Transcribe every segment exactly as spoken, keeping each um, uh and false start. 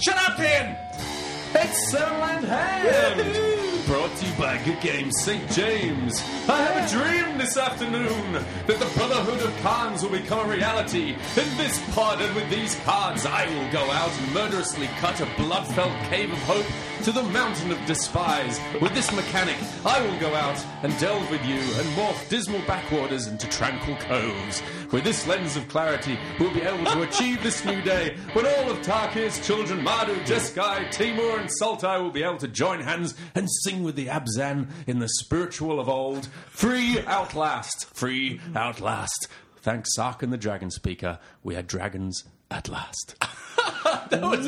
Shut up, Ken! It's Seven Hand! Brought to you by Good Games Saint James. I have a dream this afternoon that the Brotherhood of Cards will become a reality. In this pod and with these cards, I will go out and murderously cut a blood-felt cave of hope to the mountain of despise. With this mechanic, I will go out and delve with you and morph dismal backwaters into tranquil coves. With this lens of clarity, we'll be able to achieve this new day when all of Tarkir's children, Mardu, Jeskai, Timur, and Sultai will be able to join hands and sing with the Abzan in the spiritual of old. Free Outlast. Free Outlast. Thanks, Sark and the Dragon Speaker. We are dragons at last. That was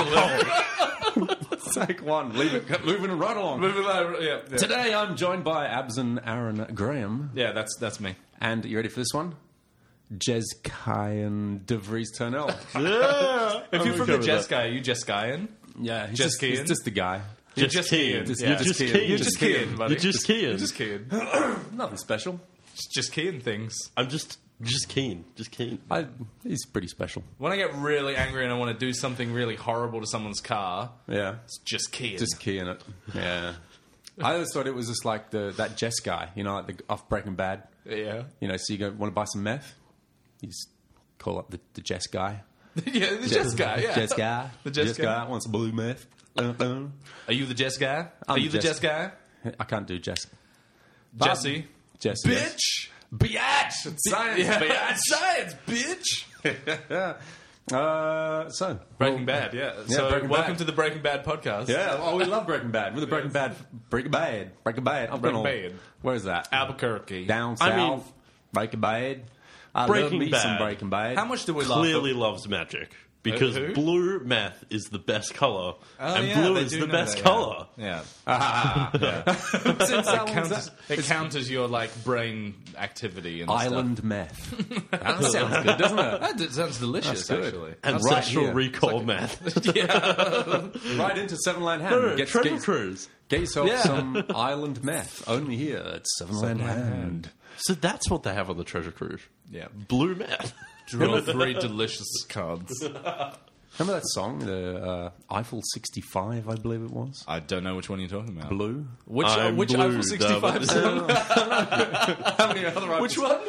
excellent. Take one. Leave it. Moving right along. Moving along, yeah, yeah. Today I'm joined by Abzan Aaron Graham. Yeah, that's that's me. And you ready for this one? Jezkian De Vries Turnell. Yeah. If you're I'm from the okay with Jess guy, are you Jeskian? Yeah, he's Just just, he's Kian? just the guy. You're Just just Kian. Kian. Just- Yeah. you're just Just Kian. Kian. You're just Kian, buddy. You're just Kian. You're just Kian. Nothing special. It's just Kian things. I'm just just keen. Just keen. I, he's pretty special. When I get really angry and I want to do something really horrible to someone's car, Yeah. it's just Kian. Just key in it. Yeah. I always thought it was just like the that Jess guy, you know, like the off Breaking Bad. yeah. You know, so you go want to buy some meth, you just call up the, the Jess guy. yeah, the Jess guy, yeah. Jess guy. The Jess Jess guy. guy wants some blue meth. Uh, uh. Are you the Jess guy? I'm Are you the Jess- Jess guy? I can't do Jess. Jesse? Jesse. Bitch! Biatch! It's science, Yeah. biatch! Science, bitch! Uh, so. Breaking well, Bad, yeah. So, Breaking welcome Bad. to the Breaking Bad podcast. Yeah, oh, we love Breaking Bad. We're the Breaking Bad. Breaking Bad. Breaking Bad. I've Breaking gone all- Bad. Where is that? Albuquerque. Down south. I mean- Breaking Bad. I Breaking love me Bad. some Breaking Bad. How much do we love Clearly loves magic because Who? blue meth is the best color, Oh, and yeah, blue they is do the know best that, color. Yeah. Yeah. Since It how long's counts, that? it counts as your like brain activity and Island meth. That sounds good, doesn't it? stuff. That d- sounds delicious, That's good. actually. Ancestral here. recall meth. Right into Seven Land Hand. No, no, get, Treasure get, Cruise. get yourself Yeah. some Island meth. Only here at Seven Land Hand. So that's what they have on the Treasure Cruise. Yeah. Blue meth. Draw three delicious cards. Remember that song, the uh, Eiffel sixty-five, I believe it was? I don't know which one you're talking about. Blue. Which, uh, I'm which blue, Eiffel sixty-five the- song? How many other Eiffel Which one?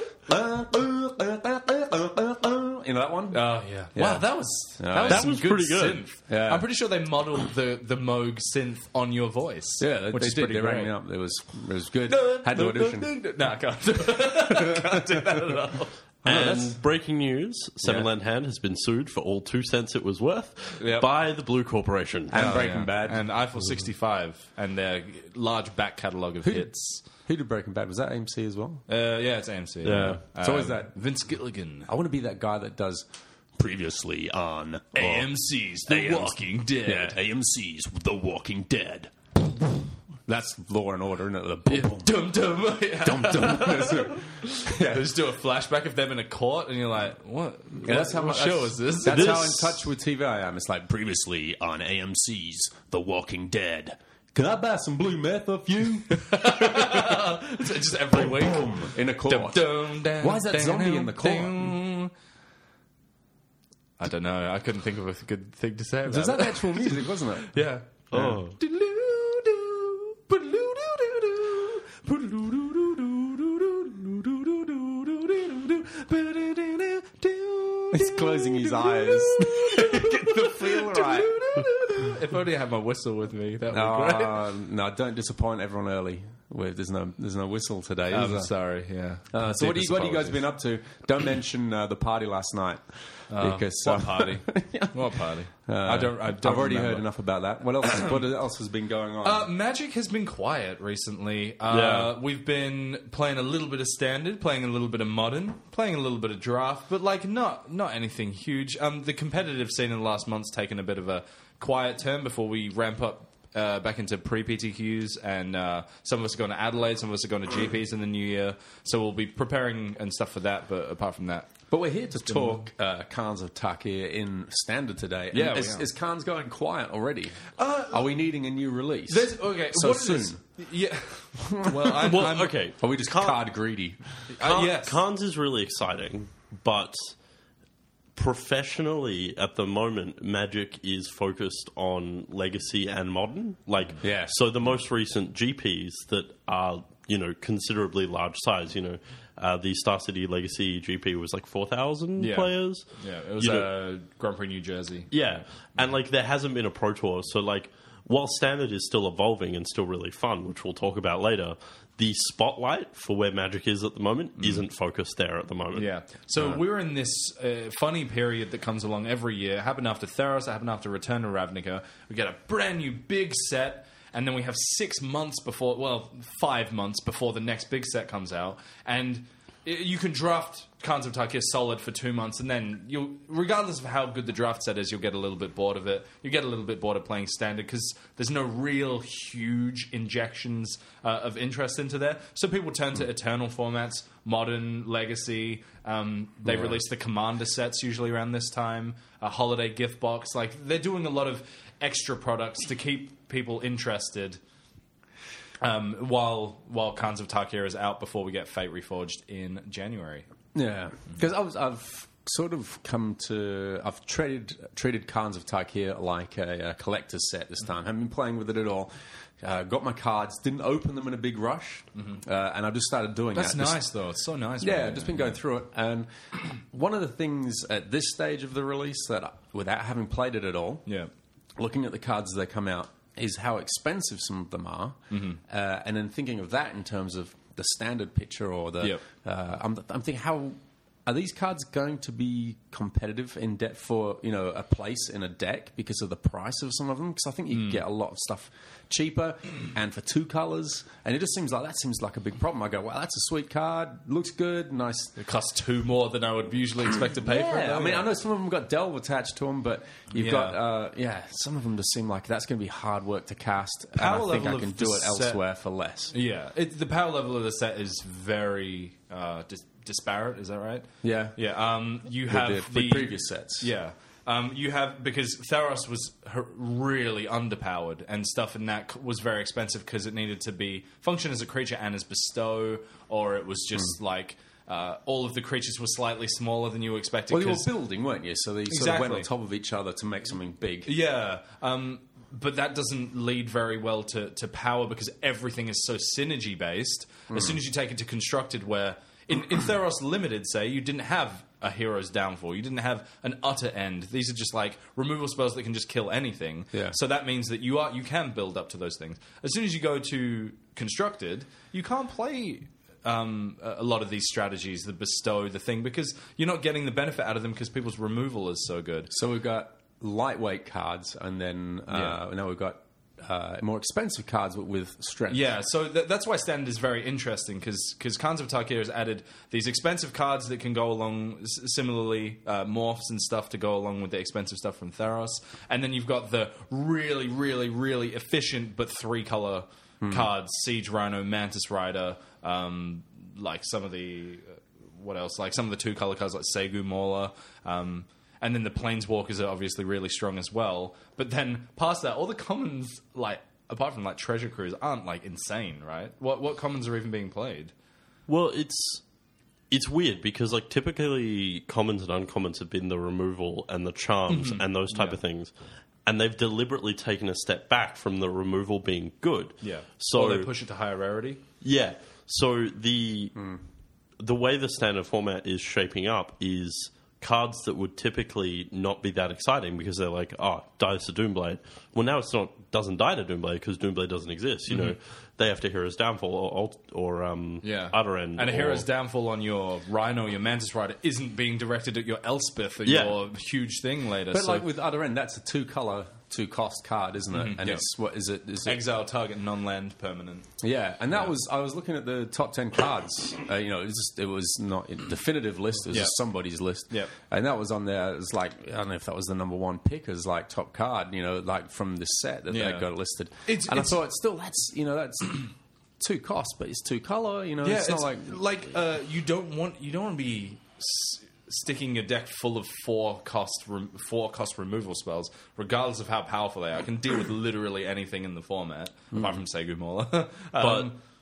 You know that one? Oh, yeah. Yeah. Wow, that was, that was, That some was good pretty good. synth. Yeah. I'm pretty sure they modelled the, the Moog synth on your voice. Yeah, they, which they is did. pretty They great. rang me up. It was it was good. Had to audition. No, I can't do, can't do that at all. And breaking news, Seven Yeah. Land Hand has been sued for all two cents it was worth Yep. by the Blue Corporation. And Oh, Breaking yeah. Bad. And Eiffel sixty-five and their large back catalogue of Who did- hits. Who did Breaking Bad? Was that A M C as well? Uh, yeah, it's A M C. Yeah. So Um, is that- Vince Gilligan. I want to be that guy that does previously on A M C's The Walking Dead. Yeah, A M C's The Walking Dead. That's Law and Order, isn't it? The boom, boom, Dum dum. Yeah. dum, dum. They just do a flashback of them in a court, and you're like, "What? Yeah, that's how what much show is this?" That's This- how in touch with T V I am. It's like previously on A M C's The Walking Dead. Can I buy some blue meth off you? It's just every week. In a court. Dum, dum, dum, Why is that dum, zombie in the court? dum. I don't know. I couldn't think of a good thing to say about Was that it. actual music, wasn't it? Yeah. Oh. He's closing his eyes. Get the feel right. If only I had my whistle with me, that would be great. Uh, no, don't disappoint everyone early. Where there's no there's no whistle today. Is I'm there? sorry. Yeah. Uh, so what do you, Deepest what have you guys apologies. been up to? Don't mention uh, the party last night because What uh, party? What party? uh, I don't. I don't I've already remember. heard enough about that. What else? What else has been going on? Uh, Magic has been quiet recently. Uh, Yeah. We've been playing a little bit of standard, playing a little bit of modern, playing a little bit of draft, but like not not anything huge. Um, the competitive scene in the last month's taken a bit of a quiet turn before we ramp up uh, back into pre-P T Qs, and uh, some of us are going to Adelaide, some of us are going to G Ps in the new year, so we'll be preparing and stuff for that, but apart from that... But we're here to talk uh, Khans of Tarkir in standard today. And Yeah, we is, are. is Khans going quiet already? are we needing a new release? There's, okay, So what it soon? is- yeah. Well, I'm, Well, I'm, okay. Are we just Khan- card greedy? Uh, Khan- yes. Khans is really exciting, but professionally, at the moment, Magic is focused on Legacy and Modern. Like, Yeah. so the most recent G Ps that are, you know, considerably large size, you know, uh, the Star City Legacy G P was like four thousand Yeah. players. Yeah, it was You uh, know- Grand Prix New Jersey. Yeah. And, like, there hasn't been a Pro Tour, so, like, while Standard is still evolving and still really fun, which we'll talk about later, the spotlight for where Magic is at the moment isn't focused there at the moment. Yeah. So we're in this uh, funny period that comes along every year. It happened after Theros, it happened after Return to Ravnica. We get a brand new big set, and then we have six months before, well, five months before the next big set comes out. And i- you can draft Khans of Tarkir solid for two months, and then you'll, regardless of how good the draft set is, you'll get a little bit bored of it. You get a little bit bored of playing Standard because there's no real huge injections uh, of interest into there. So people turn to Eternal formats, Modern, Legacy. Um, they release the Commander sets usually around this time. A holiday gift box. Like they're doing a lot of extra products to keep people interested. Um, while while Khans of Tarkir is out before we get Fate Reforged in January. Yeah, because I was, I've sort of come to, I've treated treated Khans of Tarkir like a, a collector's set this time. Haven't been playing with it at all. Uh, got my cards, didn't open them in a big rush, uh, and I just started doing That's that. Just- nice, though. It's so nice. Yeah, man. just been going through it, and one of the things at this stage of the release that, I- without having played it at all, Yeah. looking at the cards as they come out, is how expensive some of them are, Mm-hmm. uh, and then thinking of that in terms of the standard picture or the. Yep. Uh, I'm, I'm thinking how. Are these cards going to be competitive in depth for, you know, a place in a deck because of the price of some of them? Because I think you Mm. can get a lot of stuff cheaper and for two colors, and it just seems like that seems like a big problem. I go, wow, that's a sweet card, looks good, nice. It costs two more than I would usually expect to pay for it. Yeah, though. I mean, I know some of them got Delve attached to them, but you've Yeah. got, uh, yeah, some of them just seem like that's going to be hard work to cast, Power and I think level I can of do the it set- elsewhere for less. Yeah, it, the power level of the set is very uh, dis- disparate. Is that right? Yeah. Yeah. Um, you With have the, the, with previous sets. Yeah. Um, you have because Theros was h- really underpowered and stuff, and that c- was very expensive because it needed to be function as a creature and as bestow, or it was just Hmm. like uh, all of the creatures were slightly smaller than you expected. Well, you were 'cause- building, weren't you? So they sort of went Exactly. on top of each other to make something big. Yeah, um, but that doesn't lead very well to, to power because everything is so synergy based. As soon as you take it to constructed, where in, in Theros Limited, say, you didn't have a hero's downfall, you didn't have an utter end. These are just like removal spells that can just kill anything. Yeah. So that means that you are you can build up to those things. As soon as you go to constructed, you can't play. Um, a a lot of these strategies, the bestow, the thing, because you're not getting the benefit out of them because people's removal is so good. So we've got lightweight cards, and then uh, now we've got uh, more expensive cards but with strength. Yeah, so th- that's why Standard is very interesting because Khans of Tarkir has added these expensive cards that can go along, s- similarly uh, morphs and stuff to go along with the expensive stuff from Theros, and then you've got the really, really, really efficient but three color cards: Siege Rhino, Mantis Rider, um, like some of the uh, what else? Like some of the two color cards like Segu Mauler. Um, And then the Planeswalkers are obviously really strong as well. But then past that, all the commons, like apart from like Treasure Cruise, aren't like insane, right? What what commons are even being played? Well, it's it's weird because like typically commons and uncommons have been the removal and the charms and those type Yeah. of things, and they've deliberately taken a step back from the removal being good. So or they push it to higher rarity. yeah, so the the way the standard format is shaping up is cards that would typically not be that exciting because they're like, oh, dies to Doomblade. Well, now it's not doesn't die to Doomblade because Doomblade doesn't exist. You know, they have to Hero's Downfall or Alt- or um, Yeah, Utter End. and a or- hero's downfall on your Rhino, your Mantis Rider, isn't being directed at your Elspeth or Yeah. your huge thing later. But so like with Other End, that's a two color, two cost card, isn't it? And yeah. it's what is it? Is it exile target non-land permanent. Yeah, and that was I was looking at the top ten cards. Uh, you know, it was just, it was not a definitive list. It was Yep. just somebody's list. Yep. And that was on there. It was like I don't know if that was the number one pick as like top card. You know, like from the set that Yeah. they got listed. It's- and it's- I thought still that's you know that's two cost, but it's two color. You know, Yeah, it's, it's, not like like uh, you don't want you don't want to be s- sticking a deck full of four cost rem- four cost removal spells, regardless of how powerful they are. I can deal with literally anything in the format, apart from Segu Mauler. um,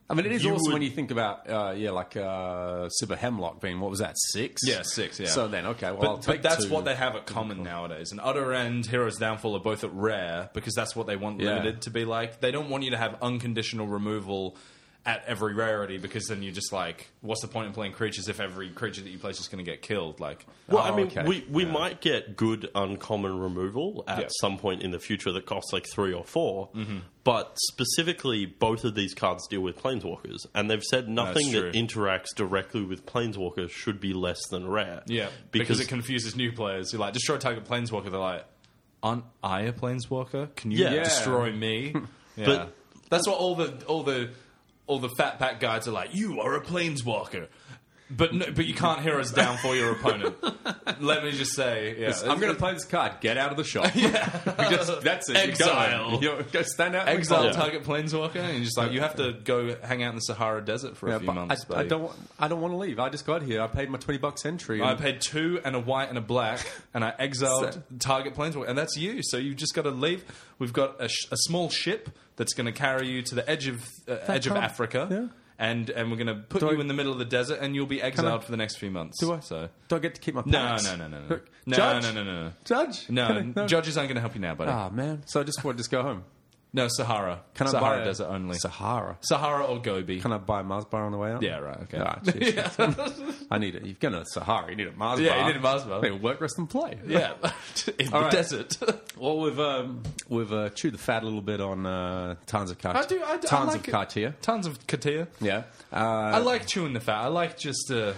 I mean, it is You awesome would- when you think about, uh, yeah, like uh, Sibber Hemlock being, what was that, six? Yeah, six, yeah. So then, okay, well, But, I'll but take that's two. what they have at common nowadays. And Utter and Heroes Downfall are both at rare because that's what they want Yeah. limited to be like. They don't want you to have unconditional removal at every rarity because then you're just like, what's the point in playing creatures if every creature that you play is just going to get killed? Like, Well, Oh, I mean, okay. we, we might get good uncommon removal at Yeah. some point in the future that costs like three or four. Mm-hmm. But specifically, both of these cards deal with planeswalkers, and they've said nothing true. that interacts directly with planeswalkers should be less than rare. yeah, because, it confuses new players. You're like, destroy target planeswalker. They're like, aren't I a planeswalker? Can you Yeah. Yeah. destroy me? Yeah. But- that's what all the all the all the fat pack guides are like. You are a planeswalker. But no, but you can't hear us down for your opponent. Let me just say, yeah, I'm going to play this card. Get out of the shop. yeah. Just, that's it. Exile. You go, you go stand out in the exile corner. target planeswalker, and you're just like you have to go hang out in the Sahara Desert for a Yeah, few but months. I, buddy. I don't. want- I don't want to leave. I just got here. I paid my twenty bucks entry. I and- paid two and a white and a black, and I exiled So- target planeswalker, and that's you. So you just got to leave. We've got a, sh- a small ship that's going to carry you to the edge of uh, edge of can't- Africa, yeah. and and we're going to put Do you I- in the middle of the desert, and you'll be exiled I- for the next few months. Do I? So Do I get to keep my no, packs? no, no, no, no, no, Judge? no, no, no, no, Judge? no. Can I- Judges aren't going to help you now, buddy. Ah, man. So I just want to just go home. No, Sahara. Can I Sahara buy a- Desert only. Sahara. Sahara or Gobi. Can I buy a Mars bar on the way out? Yeah, right. Okay. Ah, cheers. I need it. You're going to Sahara. You need a Mars Yeah, bar. you need a Mars bar. Hey, work, rest, and play. Yeah, in the All right. desert. Well, we've um, we've uh, chewed the fat a little bit on uh, tons of Cartier. I do. I, do- I tons like of it. Cartier. Tons of Katia. Yeah. Uh, I like chewing the fat. I like just uh,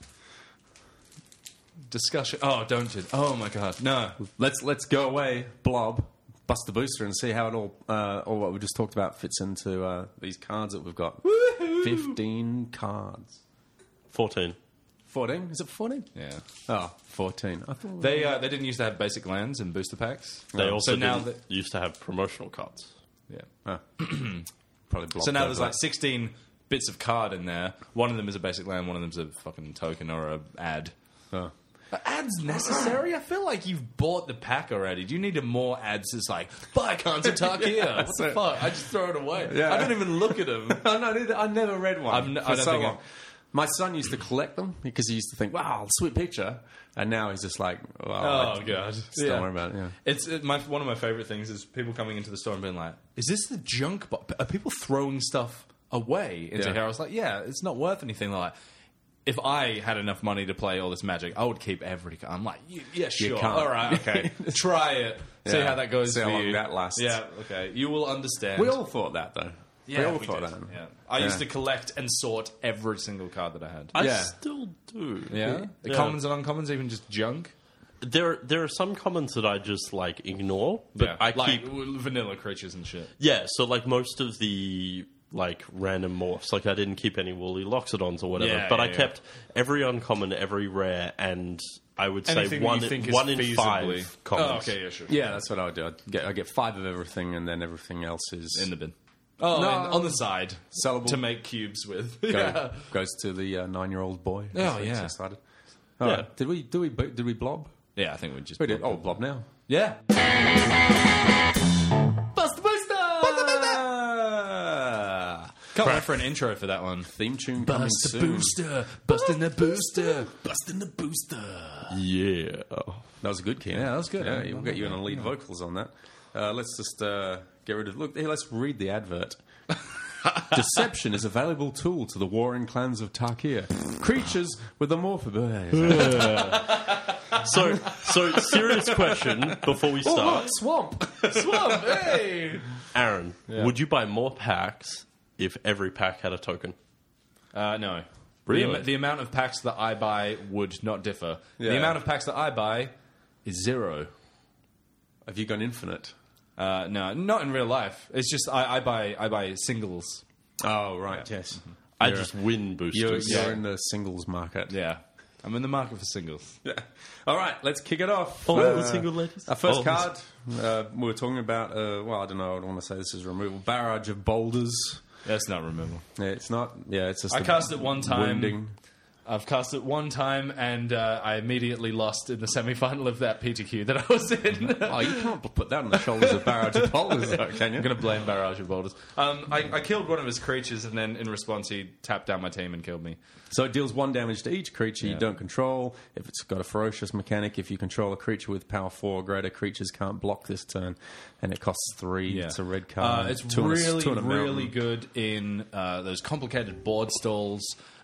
discussion. Oh, don't you? Oh my god, no. Let's let's go away, Blob, bust the booster, and see how it all uh, all what we just talked about fits into uh, these cards that we've got. Fifteen cards. fourteen. Fourteen? Is it fourteen? Yeah, Oh, fourteen. I thought they uh, they didn't used to have basic lands and booster packs. They Um, also so now didn't- used to have promotional cards. yeah. oh. probably blocked So now over there's that. like sixteen bits of card in there. One of them is a basic land. One of them's a fucking token or a ad. Oh. Are ads necessary? I feel like you've bought the pack already. Do you need more ads? It's like buy cards of Tarkia. What the so- fuck? I just throw it away. Yeah. I don't even look at them. Oh, no, neither, I never read one I've n- I for don't so think I- long. My son used to collect them because he used to think, "Wow, sweet picture," and now he's just like, "Oh, Oh I- god, just Yeah. don't worry about it." Yeah. It's it, my one of my favorite things is people coming into the store and being like, "Is this the junk box? Are people throwing stuff away into Yeah. here?" I was like, "Yeah, it's not worth anything." They're like, if I had enough money to play all this Magic, I would keep every card. I'm like, "Y- "Yeah, sure, can't. all right, okay, try it, see Yeah. how that goes See for how long you. that lasts. Yeah, okay, you will understand." We all thought that, though. yeah, we all we thought did. that. Yeah, I used Yeah. to collect and sort every single card that I had. I Yeah. still do. yeah, the Yeah. commons and uncommons, even just junk. There, there are some commons that I just like ignore, but yeah, I like keep. w- vanilla creatures and shit. Yeah, so like most of the like random morphs, like I didn't keep any woolly loxodons or whatever, Yeah, but yeah, I yeah. kept every uncommon, every rare, and I would say Anything that one, you think is one in feasibly- five commons. Oh, okay, yeah, sure. Yeah, that's what I would do. I'd get, I get five of everything, and then everything else is In the bin. Oh, No. and on the side. Sellable. To make cubes with. go, yeah. goes to the uh, nine-year-old boy. Oh, That's yeah. excited. All Yeah. right. Did we? Do we? Did we blob? Yeah, I think we just. We did. Oh, blob now. Yeah. Bust the booster! Bust the booster! Can't wait for an intro for that one. Theme tune coming Bust the soon. booster. Busting the booster. Busting the booster. Yeah. That was a good key. Yeah, that was good. Yeah, Yeah. we'll get you in a lead vocals on that. Uh, let's just uh, get rid of. Look, here, let's read the advert. Deception is a valuable tool to the warring clans of Tarkia. Creatures with a morph. So, so serious question before we Oh, start, look, swamp. Swamp, hey! Aaron, would you buy more packs if every pack had a token? Uh, no. Really? The, am- the amount of packs that I buy would not differ. Yeah. The amount of packs that I buy is zero. Have you gone infinite? Uh, no, not in real life. It's just I, I buy I buy singles. Oh, right. Yes. I You're- just win You're, boosters. you're Yeah. in the singles market. Yeah. I'm in the market for singles. Yeah. All right, let's kick it off. Oh, Uh, single ladies. Our first Oh, card, uh, we were talking about, uh, well, I don't know, I don't want to say this is removal. Barrage of Boulders. That's not removal. Yeah, it's not, yeah, it's just I the cast it one time. Winding. I've cast it one time, and uh, I immediately lost in the semi-final of that P T Q that I was in. Oh, you can't put that on the shoulders of Barrage of Boulders, though, can you? I'm going to blame Barrage of Boulders. Um, I, I killed one of his creatures, and then in response, he tapped down my team and killed me. So it deals one damage to each creature Yeah. you don't control. If it's got a ferocious mechanic, if you control a creature with power four or greater, creatures can't block this turn, and it costs three. Yeah. It's a red card. Uh, it's two on a- really, two on a mountain. really good in uh, those complicated board stalls.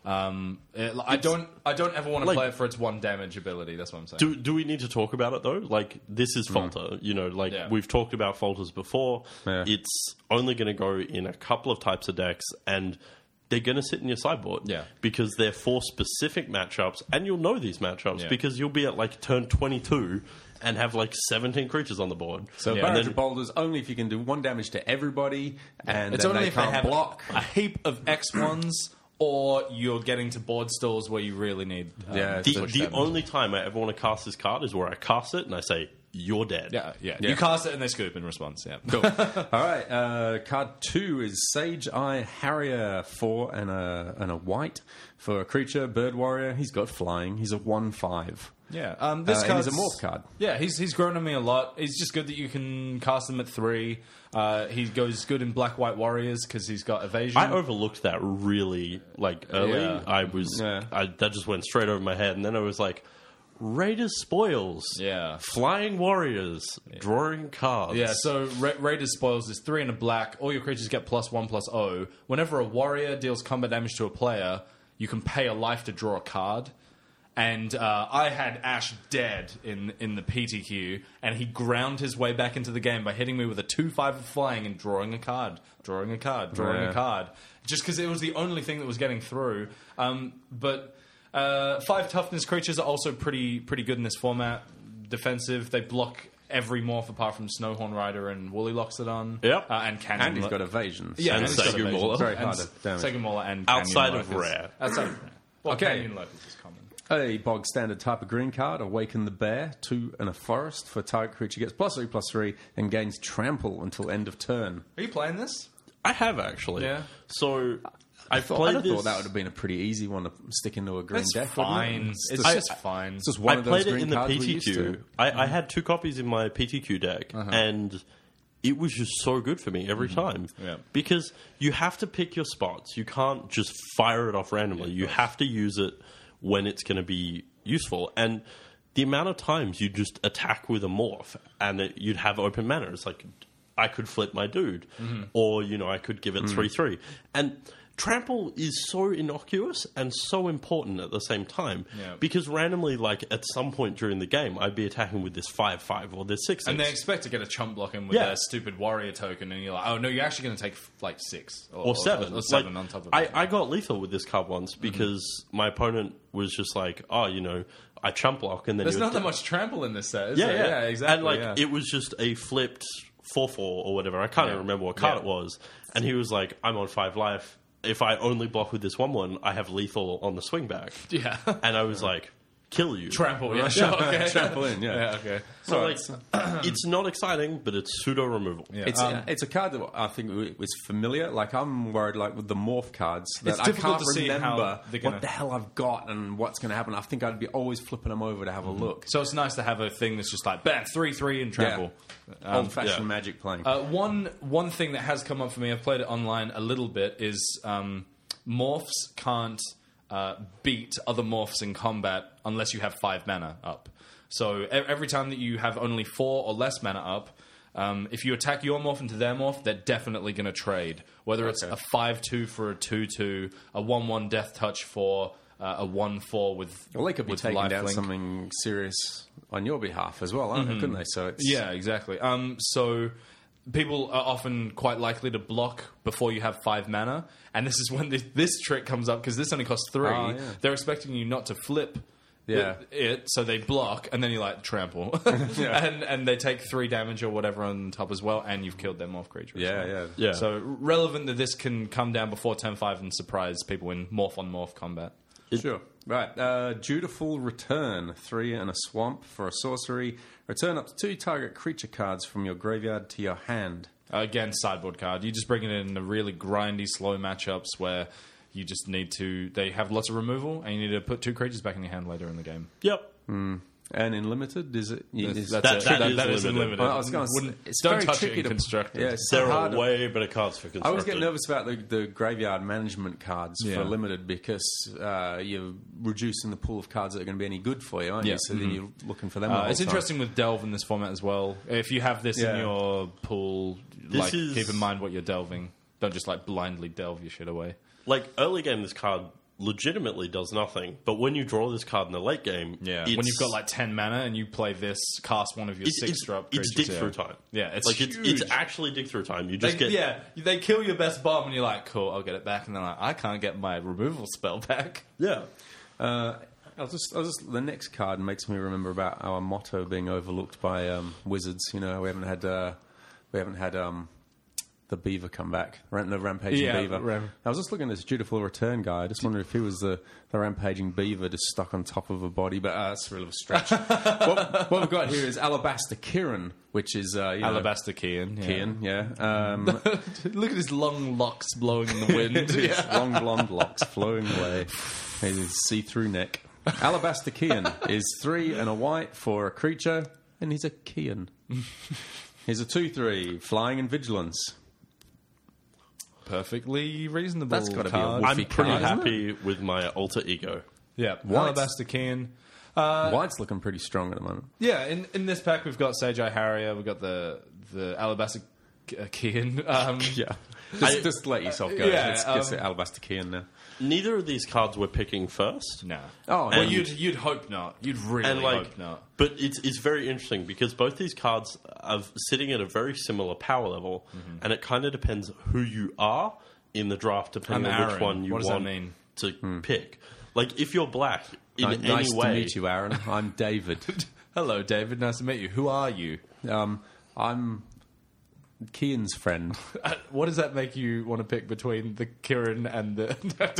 Um, it, I don't, I don't ever want to like- play it for its one damage ability. That's what I'm saying. Do do we need to talk about it though? Like this is Falter. You know, like Yeah. we've talked about Falters before. Yeah. It's only going to go in a couple of types of decks, and they're going to sit in your sideboard. Yeah. because they're for specific matchups, and you'll know these matchups Yeah. because you'll be at like turn twenty-two and have like seventeen creatures on the board. So Yeah. Barrage And then- of Boulders only if you can do one damage to everybody, and It's then only they if they can't have block. a heap of X ones, or you're getting to board stalls where you really need. Um, Yeah, the so the damage. only time I ever want to cast this card is where I cast it and I say you're dead. Yeah, yeah, Yeah. You cast it and they scoop in response. Yeah. Cool. All right. Uh, card two is Sage Eye Harrier, four and a and a white for a creature, bird warrior. He's got flying. He's a one five. Yeah, um, this Uh, and card's he's a morph card. Yeah, he's he's grown on me a lot. It's just good that you can cast him at three. Uh, he goes good in black white warriors because he's got evasion. I overlooked that really like early. Yeah. I was Yeah. I, that just went straight over my head, and then I was like, Raiders spoils, Yeah. flying warriors, drawing cards. Yeah, so Ra- Raiders spoils is three and a black. All your creatures get plus one plus O. Whenever a warrior deals combat damage to a player, you can pay a life to draw a card. And uh, I had Ash dead in in the P T Q, and he ground his way back into the game by hitting me with a two five of flying and drawing a card, drawing a card, drawing Yeah. a card, just because it was the only thing that was getting through. Um, but uh, five toughness creatures are also pretty pretty good in this format. Defensive, they block every morph apart from Snowhorn Rider and Woolly Loxodon. Yep. uh, and Canyon. And he's got evasion. yeah, and and he's got Segu evasion. Mauler. Very And hard to damage. Segu Mauler and Outside Canyon of Locust. rare. Outside of rare. Well, Okay. Canyon Locust is common. A bog standard type of green card, Awaken the Bear, two and a forest for target creature gets plus three plus three and gains trample until end of turn. Are you playing this? I have actually. Yeah. So I Thought, played I'd have this. thought that would have been a pretty easy one to stick into a green It's deck. wouldn't it? fine. It's It's just- just fine. it's just one I of those played it green in the cards we're P T used Q. to. I, I had two copies in my P T Q deck, and it was just so good for me every time. Yeah. Because you have to pick your spots. You can't just fire it off randomly. You have to use it when it's going to be useful. And the amount of times you just attack with a morph and it, you'd have open mana. It's like, I could flip my dude. Or, you know, I could give it three three. And trample is so innocuous and so important at the same time. Yeah. Because randomly, like, at some point during the game, I'd be attacking with this five five or this six six. And they expect to get a chump block in with Yeah. their stupid warrior token, and you're like, oh no, you're actually going to take like six or, or seven. or, seven Like, on top of I, it. I got lethal with this card once because my opponent was just like, oh, you know, I chump block and then There's you not that much trample in this set, is yeah, there? yeah, yeah, exactly. And like yeah. it was just a flipped four four or whatever. I can't Yeah. even remember what card Yeah. it was. And he was like, I'm on five life. If I only block with this one one, I have lethal on the swing back. yeah. And I was like, kill you. Trample, yeah, sure, okay. Trample in, yeah. yeah, okay. So like, it's not exciting, but it's pseudo removal. Yeah. It's, Um, it's a card that I think was familiar. Like, I'm worried, like, with the morph cards, that It's I difficult can't to see how remember they're gonna- what the hell I've got and what's going to happen. I think I'd be always flipping them over to have a look. So it's nice to have a thing that's just like, bam, three, three, and trample. Um, Old-fashioned yeah. Magic playing. Uh, one one thing that has come up for me, I've played it online a little bit, is um, morphs can't uh, beat other morphs in combat unless you have five mana up. So e- every time that you have only four or less mana up, um, if you attack your morph into their morph, they're definitely going to trade. Whether it's Okay. a five two for a two two, a one one death touch for uh, a one four with well, they could be with taking down lifelink. something serious on your behalf as well, aren't they? Couldn't they? So it's Yeah, exactly. Um, so people are often quite likely to block before you have five mana, and this is when this, this trick comes up because this only costs three. Oh, yeah. They're expecting you not to flip. Yeah. It, it, so they block, and then you like trample, and and they take three damage or whatever on top as well, and you've killed their morph creature. as Yeah, well. yeah. Yeah. So relevant that this can come down before turn five and surprise people in morph on morph combat. Sure. Right. Uh, Dutiful Return. Three and a swamp for a sorcery. Return up to two target creature cards from your graveyard to your hand. Uh, again, sideboard card. You just bring it in the really grindy, slow matchups where you just need to. They have lots of removal, and you need to put two creatures back in your hand later in the game. Yep. And in limited, is it? Is, That's That- it. that That, is that is limited. unlimited. Well, I was gonna say, Wouldn't- it's don't very touch tricky it in to- constructed. yeah, it's so There hard. are way better cards for I constructed. always get nervous about the, the graveyard management cards Yeah. for limited because uh, you're reducing the pool of cards that are going to be any good for you, aren't Yeah. you? So then you're looking for them. the Uh, whole it's time. interesting with Delve in this format as well. If you have this in Yeah. your pool, This like is- keep in mind what you're delving. Don't just like blindly delve your shit away. Like, early game, this card legitimately does nothing. But when you draw this card in the late game, Yeah, it's, when you've got like ten mana and you play this, cast one of your it's, six it's, drop. it's creatures, dig yeah. through time. Yeah, it's like it's, huge. it's actually dig through time. You They, just get yeah, they kill your best bomb and you're like, cool, I'll get it back, and then like, I can't get my removal spell back. yeah. Uh, I was just, I was just, the next card makes me remember about our motto being overlooked by um, Wizards. You know, we haven't had uh, we haven't had um, the Beaver come back, Ram- the Rampaging Yeah, Beaver. Ram- I was just looking at this Dutiful Return guy. I just wonder if he was the, the Rampaging Beaver just stuck on top of a body, but uh, that's a real of a stretch. what, what we've got here is Alabaster Kirin, which is uh, you know, Alabaster Kian. Yeah. Kian, yeah. Um, Look at his long locks blowing in the wind. His long blonde locks flowing away. His see-through neck. Alabaster Kian is three and a white for a creature, and he's a Kian. He's a two three, flying and vigilance. Perfectly reasonable. That's gotta be a card. wolf. I'm Wolfie pretty card, isn't happy with my alter ego. Yeah, White's- Alabaster Kian. Uh, White's looking pretty strong at the moment. Yeah, in, in this pack we've got Sage Eye Harrier, we've got the the Alabaster uh, Kian. Um, Yeah. Just, I- just let yourself go. Yeah, Let's get um, to Alabaster Kian now. Neither of these cards we're picking first. No. Oh, well, and- you'd you'd hope not. You'd really and like, hope not. but it's it's very interesting because both these cards are sitting at a very similar power level, Mm-hmm. and it kind of depends who you are in the draft, depending I'm on which Aaron. one you What does that want mean? to pick. Like if you're black in Ni- any nice way, to meet you, Aaron. I'm David. Hello, David. Nice to meet you. Who are you? Um, I'm Kian's friend. Uh, what does that make you want to pick between the Kirin and the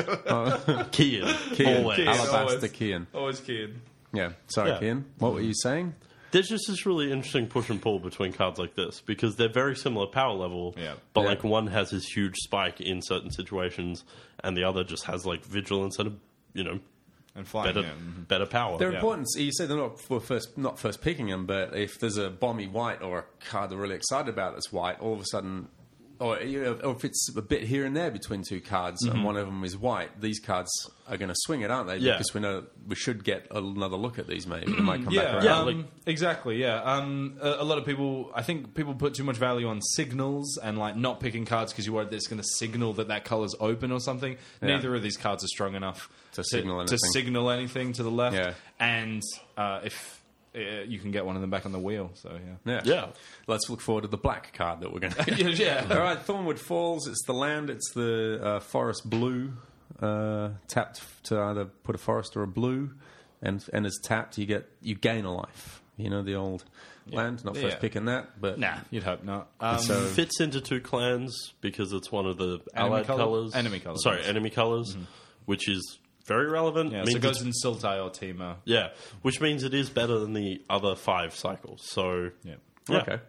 Kian, Kian. always. Kian. Alabaster always. Kian. Always Kirin. Yeah. Sorry, Yeah. Kian. What were you saying? There's just this really interesting push and pull between cards like this because they're very similar power level, Yeah. but Yeah. like one has this huge spike in certain situations, and the other just has like vigilance and a you know And flying. better yeah. Mhm. better power. They're Yeah. important. You say they're not for first, not first picking them, but if there's a bomby white or a card they're really excited about that's white, all of a sudden, or, you know, or if it's a bit here and there between two cards and one of them is white, these cards are going to swing it, aren't they? Yeah. Because we know we should get another look at these. Maybe they might come Yeah, back around. Yeah, um, like- exactly. Yeah, um, a, a lot of people. I think people put too much value on signals and like not picking cards because you're worried that it's going to signal that that color's open or something. Yeah. Neither of these cards are strong enough To signal to anything. signal anything to the left. Yeah. And uh, if uh, you can get one of them back on the wheel, so yeah, Yeah. Yeah. Let's look forward to the black card that we're going to yeah, yeah. All right, Thornwood Falls. It's the land. It's the uh, forest blue. Uh, tapped to either put a forest or a blue, and and as tapped, you get you gain a life. You know the old land. Not first Yeah. picking that, but Nah, you'd hope not. Um, So- Fits into two clans because it's one of the Enemy allied colour? colors. Enemy colours, Sorry, yes. Mm-hmm. enemy colors, which is very relevant. yeah, so Means it goes it's- in Sultai or Tima. yeah, which means it is better than the other five cycles. So Yeah. yeah. okay.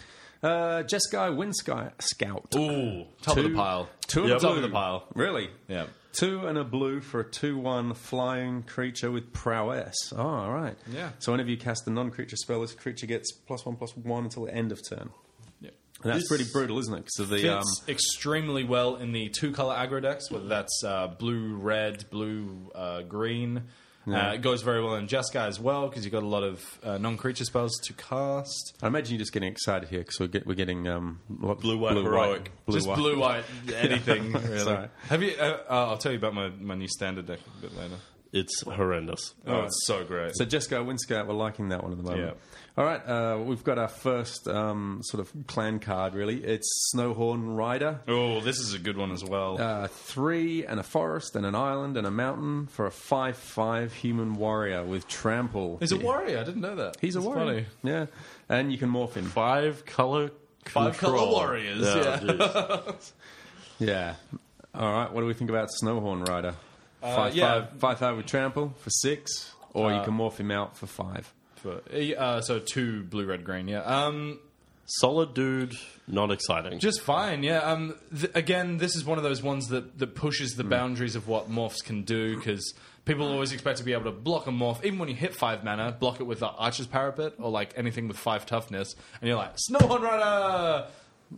Uh, Jeskai Windsky Scout. Ooh, top Two- of the pile. Two and Yep. a blue. Top of the pile. Really? Yeah. Two and a blue for a two one flying creature with prowess. Oh, all right. Yeah. So whenever you cast a non-creature spell, this creature gets plus one plus one until the end of turn. Yeah. And that's This pretty brutal, isn't it? Because of the Fits um, extremely well in the two color aggro decks, whether that's uh, blue, red, blue, uh, green. Uh, it goes very well in Jeskai as well because you've got a lot of uh, non-creature spells to cast. I imagine you're just getting excited here because we're, get, we're getting um, what, Blue, white, heroic. blue, Just white. blue, white, anything. Really. Sorry. Have you? Uh, uh, I'll tell you about my, my new standard deck a bit later. It's horrendous. Oh, it's so great. So Jeskai Windscout, we're liking that one at the moment. Yeah. All right, uh, we've got our first um, sort of clan card, really. It's Snowhorn Rider. Oh, this is a good one as well. Uh, three and a forest and an island and a mountain for a five five human warrior with trample. He's a warrior. I didn't know that. He's a That's warrior. funny. Yeah. And you can morph him. Five color. Five control. color warriors. Yeah. jeez. Yeah. All right, what do we think about Snowhorn Rider? Five, yeah. five, five, five with trample for six, or you can morph him out for five. For- uh, so two blue, red, green. Yeah. Um, Solid dude, not exciting. Just fine, yeah. Um, th- again, this is one of those ones that, that pushes the boundaries of what morphs can do, because people always expect to be able to block a morph, even when you hit five mana, block it with the Archer's Parapet, or like anything with five toughness, and you're like, Snowhorn Rider!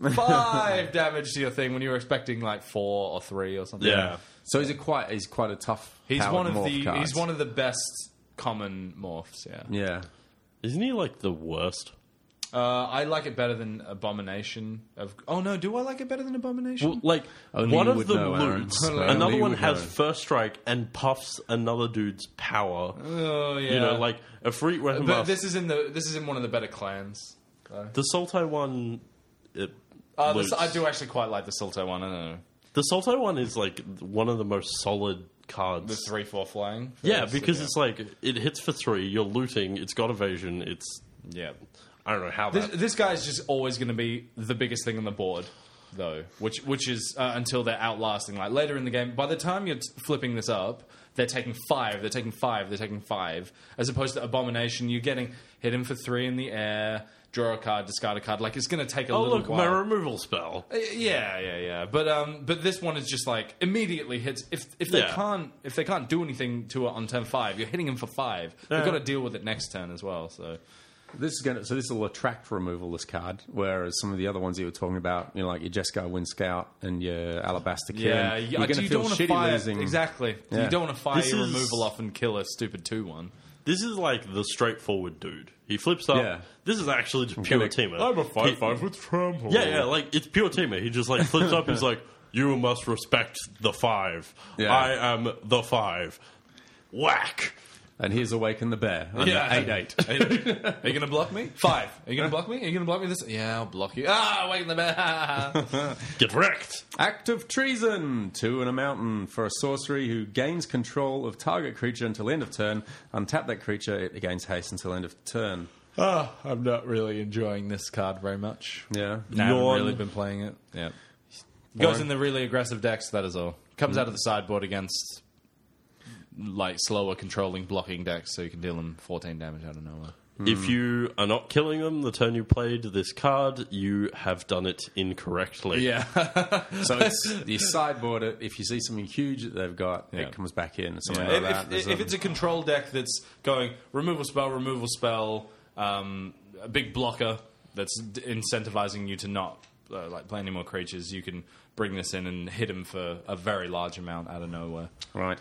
Five damage to your thing when you were expecting like four or three or something. Yeah. So he's a quite he's quite a tough. He's powered one of morph the cards. he's one of the best common morphs, yeah. Yeah. Isn't he like the worst? Uh, I like it better than Abomination. Of oh no, do I like it better than Abomination? Well, like Only one you of would them know, Aaron. loots, Only another you one would has know. first strike and puffs another dude's power. oh yeah, You know, like a free weapon but buff. this is in the this is in one of the better clans. The Salto one. It Uh, loots. this, I do actually quite like the Silto one. I don't know The Salto one is like one of the most solid cards. the three four flying. yeah, First, because yeah. it's like it hits for three. You're looting. It's got evasion. It's yeah. I don't know how This, that. this guy's just always going to be the biggest thing on the board, though, which which is uh, until they're outlasting. Like later in the game, by the time you're t- flipping this up, they're taking five, they're taking five, they're taking five. As opposed to Abomination, you're getting hit him for three in the air, draw a card, discard a card. Like it's going to take a Oh little look, while. my removal spell. Uh, Yeah, yeah, yeah. But um, but this one is just like immediately hits. If if they Yeah. can't if they can't do anything to it on turn five, you're hitting him for five. They've Yeah. got to deal with it next turn as well. So This is going to, so this will attract removal, this card, whereas some of the other ones you were talking about, you know, like your Jeskai Wind Scout and your Alabaster Kieran, yeah, you're yeah. going to You feel don't want to shitty fire losing. exactly. Yeah. You don't want to fire This your is- removal off and kill a stupid two one. This is like the straightforward dude. He flips up. Yeah. This is actually just pure gonna- teamer. I'm a five He- five with trample. Yeah, yeah, like it's pure teamer. He just like flips up. He's like, "You must respect the five. Yeah. I am the five." Whack. And here's Awaken the Bear. On Yeah. eight eight. Are you, are you going to block me? Five. Are you going to block me? Are you going to block me this? Yeah, I'll block you. Ah, wait in the bear. Get wrecked. Act of Treason. Two and a mountain for a sorcery who gains control of target creature until end of turn. Untap that creature, it gains haste until end of turn. Oh, I'm not really enjoying this card very much. Yeah. No, I haven't Yawn. really been playing it. Yeah. Goes in the really aggressive decks, that is all. Comes out of the sideboard against like slower controlling blocking decks, so you can deal them fourteen damage out of nowhere. If you are not killing them the turn you played this card, you have done it incorrectly. Yeah. So it's, you sideboard it. If you see something huge that they've got, Yeah. it comes back in. Or something if, like that. if, There's if a- it's a control deck that's going removal spell, removal spell, um, a big blocker that's d- incentivizing you to not uh, like play any more creatures, you can bring this in and hit him for a very large amount out of nowhere. Right.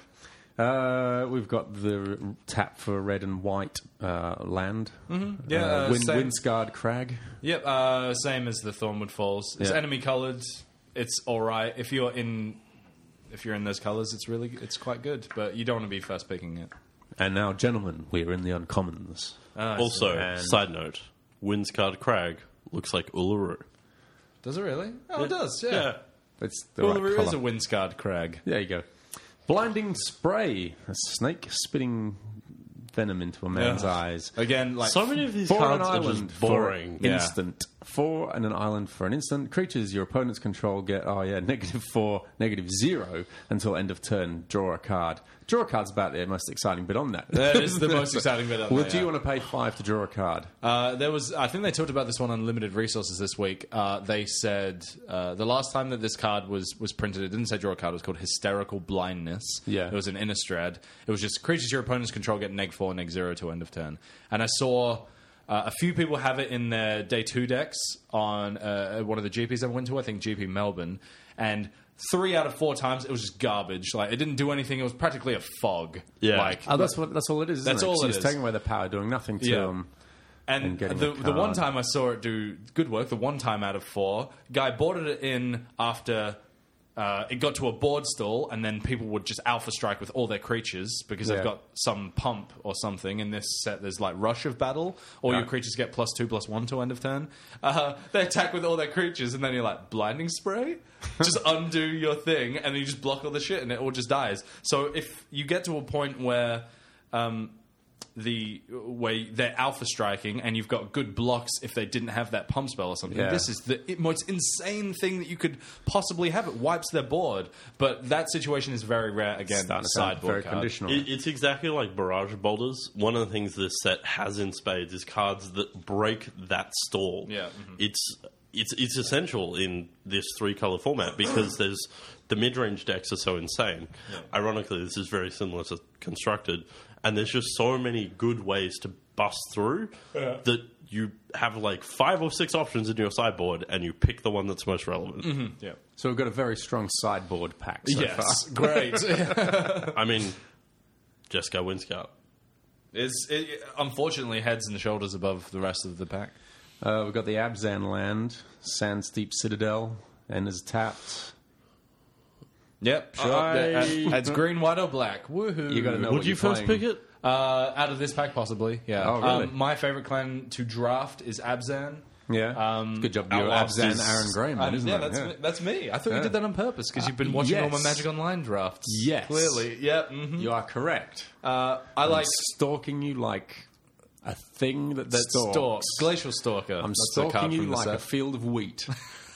Uh, we've got the tap for red and white uh, land. Mm-hmm. Yeah, uh, Wind, same. Windscarred Crag. Yep, uh, same as the Thornwood Falls. It's Yeah. enemy coloured. It's all right if you're in. If you're in those colours, it's really it's quite good. But you don't want to be first picking it. And now, gentlemen, we're in the uncommons. Ah, Also, And- side note, Windscarred Crag looks like Uluru. does it really? Oh, it does. Yeah. Yeah. It's the Uluru right is a colour. windscarred crag. There you go. Blinding Spray. A snake spitting venom into a man's Yeah. eyes. Again, like So many of these For an cards are island just for boring. Yeah. instant. Four and an island for an instant. Creatures your opponents control get, oh yeah, negative four, negative zero until end of turn. Draw a card. Draw a card's about the most exciting bit on that. That is the most exciting bit on Well, there, do you yeah. want to pay five to draw a card? Uh, there was, I think they talked about this one on Limited Resources this week. Uh, they said uh, the last time that this card was, was printed, it didn't say draw a card. It was called Hysterical Blindness. Yeah. It was an Innistrad. It was just creatures your opponents control get neg four, neg zero to end of turn. And I saw uh, a few people have it in their day two decks on uh, one of the G Ps I went to. I think G P Melbourne, and three out of four times it was just garbage. Like it didn't do anything. It was practically a fog. Yeah. Like Oh, that's what. That's all it is. Isn't That's it? all 'Cause it you're just is. taking away the power, doing nothing to Yeah. them. And, and getting the, a the one card. time I saw it do good work, the one time out of four, guy boarded it in after uh, it got to a board stall, and then people would just alpha strike with all their creatures because Yeah. they've got some pump or something. In this set, there's like Rush of Battle. All Yeah. your creatures get plus two, plus one to end of turn. Uh, they attack with all their creatures, and then you're like, Blinding Spray? Just undo your thing, and you just block all the shit, and it all just dies. So if you get to a point where... Um, the way they're alpha striking, and you've got good blocks if they didn't have that pump spell or something. Yeah. This is the most insane thing that you could possibly have. It wipes their board, but that situation is very rare. Again, Starting to sound sideboard very card. conditional. It, it's exactly like Barrage Boulders. One of the things this set has in spades is cards that break that stall. Yeah, mhm. It's it's it's essential in this three color format because there's the mid range decks are so insane. Ironically, this is very similar to Constructed, and there's just so many good ways to bust through that you have like five or six options in your sideboard, and you pick the one that's most relevant. Yeah. So we've got a very strong sideboard pack so yes, far. great. I mean, Jeskai Windscout. It's it, unfortunately heads and shoulders above the rest of the pack. Uh, we've got the Abzan land, Sandsteep Citadel, and is tapped. Yep, sure. I- Uh, it's green, white, or black. Woohoo! You got to know Would what you you're first playing. pick it? Uh, out of this pack, possibly. Yeah. Oh, really? Um, my favorite clan to draft is Abzan. Yeah. Um, Good job. our You're last Abzan is- Aaron Graham, then, Um, isn't yeah, it? that's Me, that's me. I thought you Yeah. did that on purpose because you've been watching all my yes. Magic Online drafts. Yes. clearly. Yep. mhm. You are correct. Uh, I like Stalking you like a thing that stalks. Stalk, Glacial Stalker. I'm That's the card stalking you from the like a set. field of wheat.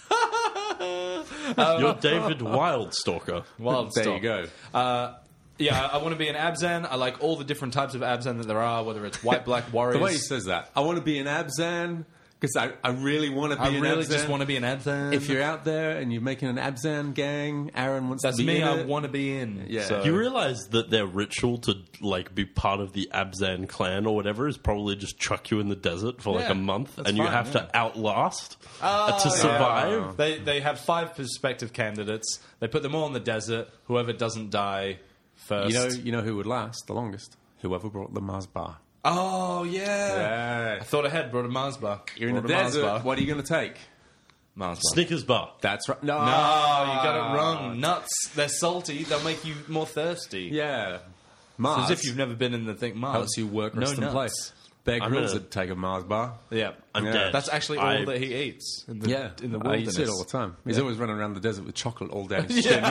You're David Wildstalker. Wild There Stalk. you go. Uh, yeah, I want to be an Abzan. I like all the different types of Abzan that there are, whether it's white, black, warriors. The way he says that, I want to be an Abzan because I, I really want to be I an really Abzan. just want to be an Abzan. If you're out there and you're making an Abzan gang, Aaron wants That's to be me. in I it. want to be in. Yeah. So. You realize that their ritual to like be part of the Abzan clan or whatever is probably just chuck you in the desert for like Yeah, a month, that's and you fine, have yeah. to outlast Oh, to yeah. survive. They they have five prospective candidates. They put them all in the desert. Whoever doesn't die first. You know, you know who would last the longest? Whoever brought the Mars bar. Oh yeah. I thought ahead. Brought a Mars bar. You're in the Brought a Mars desert. bar. What are you going to take? Mars bar. Snickers bar. That's right. No, No, you got it wrong. Nuts. They're salty. They'll make you more thirsty. Yeah, Mars. As if you've never been in the thing. Mars helps you work, no rest, and play. nuts. Bear I'm Grylls gonna- would take a Mars bar. Yeah, I'm Yeah. dead. that's actually all I- that he eats. In the, Yeah, in the I wilderness. eat it all the time. He's always running around the desert with chocolate all down his chin.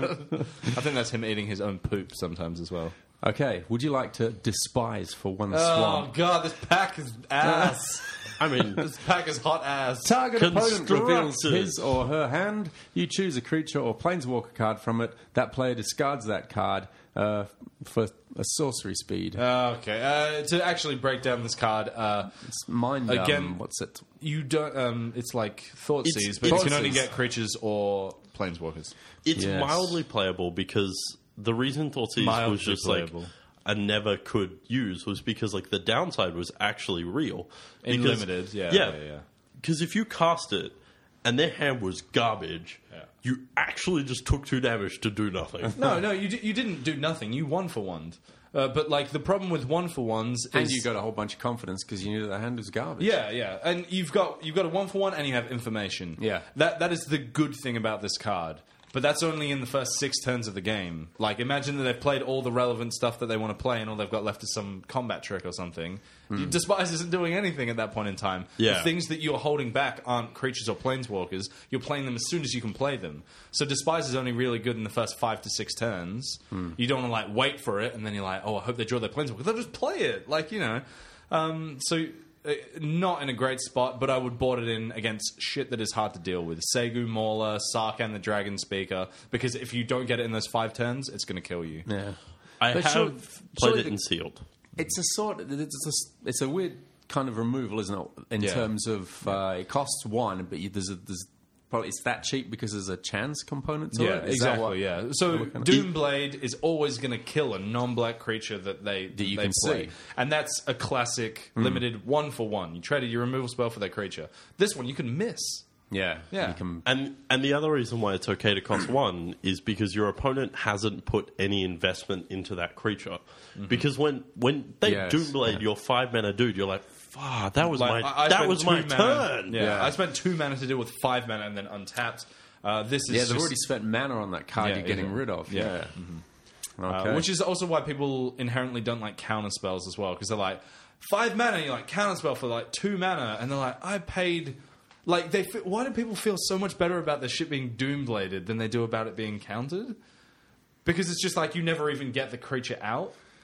I think that's him eating his own poop sometimes as well. Okay, would you like to despise for one Oh swamp? god, this pack is ass. I mean, This pack is hot ass. Target opponent reveals Constructed. his or her hand. You choose a creature or planeswalker card from it. That player discards that card uh, for a sorcery speed. Okay, uh, to actually break down this card, uh, It's mind again- um, what's it? you don't. Um, it's like thought It's- seas, but you it's- can only get creatures or planeswalkers. it's Yes. mildly playable because the reason Thoughtseize Mildly was just playable. like I never could use was because like the downside was actually real. In Because- limited, yeah, yeah, yeah, yeah. Because if you cast it and their hand was garbage, Yeah. you actually just took two damage to do nothing. No, no, you d- you didn't do nothing. You won for one. Uh, but like the problem with one for ones And is you got a whole bunch of confidence because you knew that the hand was garbage. yeah, yeah, and you've got you've got a one for one, and you have information. Yeah. that that is the good thing about this card. But that's only in the first six turns of the game. Like, imagine that they've played all the relevant stuff that they want to play, and all they've got left is some combat trick or something. You Despise isn't doing anything at that point in time. Yeah. The things that you're holding back aren't creatures or planeswalkers. You're playing them as soon as you can play them. So Despise is only really good in the first five to six turns. You don't want to, like, wait for it, and then you're like, oh, I hope they draw their planeswalker. They'll just play it. Like, you know. Um, so... Uh, not in a great spot, but I would board it in against shit that is hard to deal with. Segu, Mauler, Sarkhan the Dragon Speaker, because if you don't get it in those five turns, it's going to kill you. Yeah. I But have surely- played surely it the- in sealed. It's a sort. It's a, it's a weird kind of removal, isn't it? In Yeah. terms of uh, it costs one, but you, there's a, there's probably it's that cheap because there's a chance component to Yeah, it. Is that exactly. what- Yeah. So what kind of- Doomblade is always going to kill a non-black creature that they That you they can play, see. and that's a classic limited one for one. You traded your removal spell for that creature. This one you can miss. Yeah, Yeah. You can, And and the other reason why it's okay to cost one is because your opponent hasn't put any investment into that creature. Because when when they Yes, Doomblade yeah. your five mana dude, you're like, fuck, that was Like, my I- I that spent was two my mana- turn. Yeah, Yeah. I spent two mana to deal with five mana and then untapped. Uh, this is yeah, they've just- already spent mana on that card Yeah, you're getting exactly. rid of. Yeah. Yeah, Uh, okay. which is also why people inherently don't like counter spells as well, because they're like five mana, you're like counter spell for like two mana, and they're like, I paid. Like they, fe- why do people feel so much better about their shit being doombladed than they do about it being countered? Because it's just like you never even get the creature out.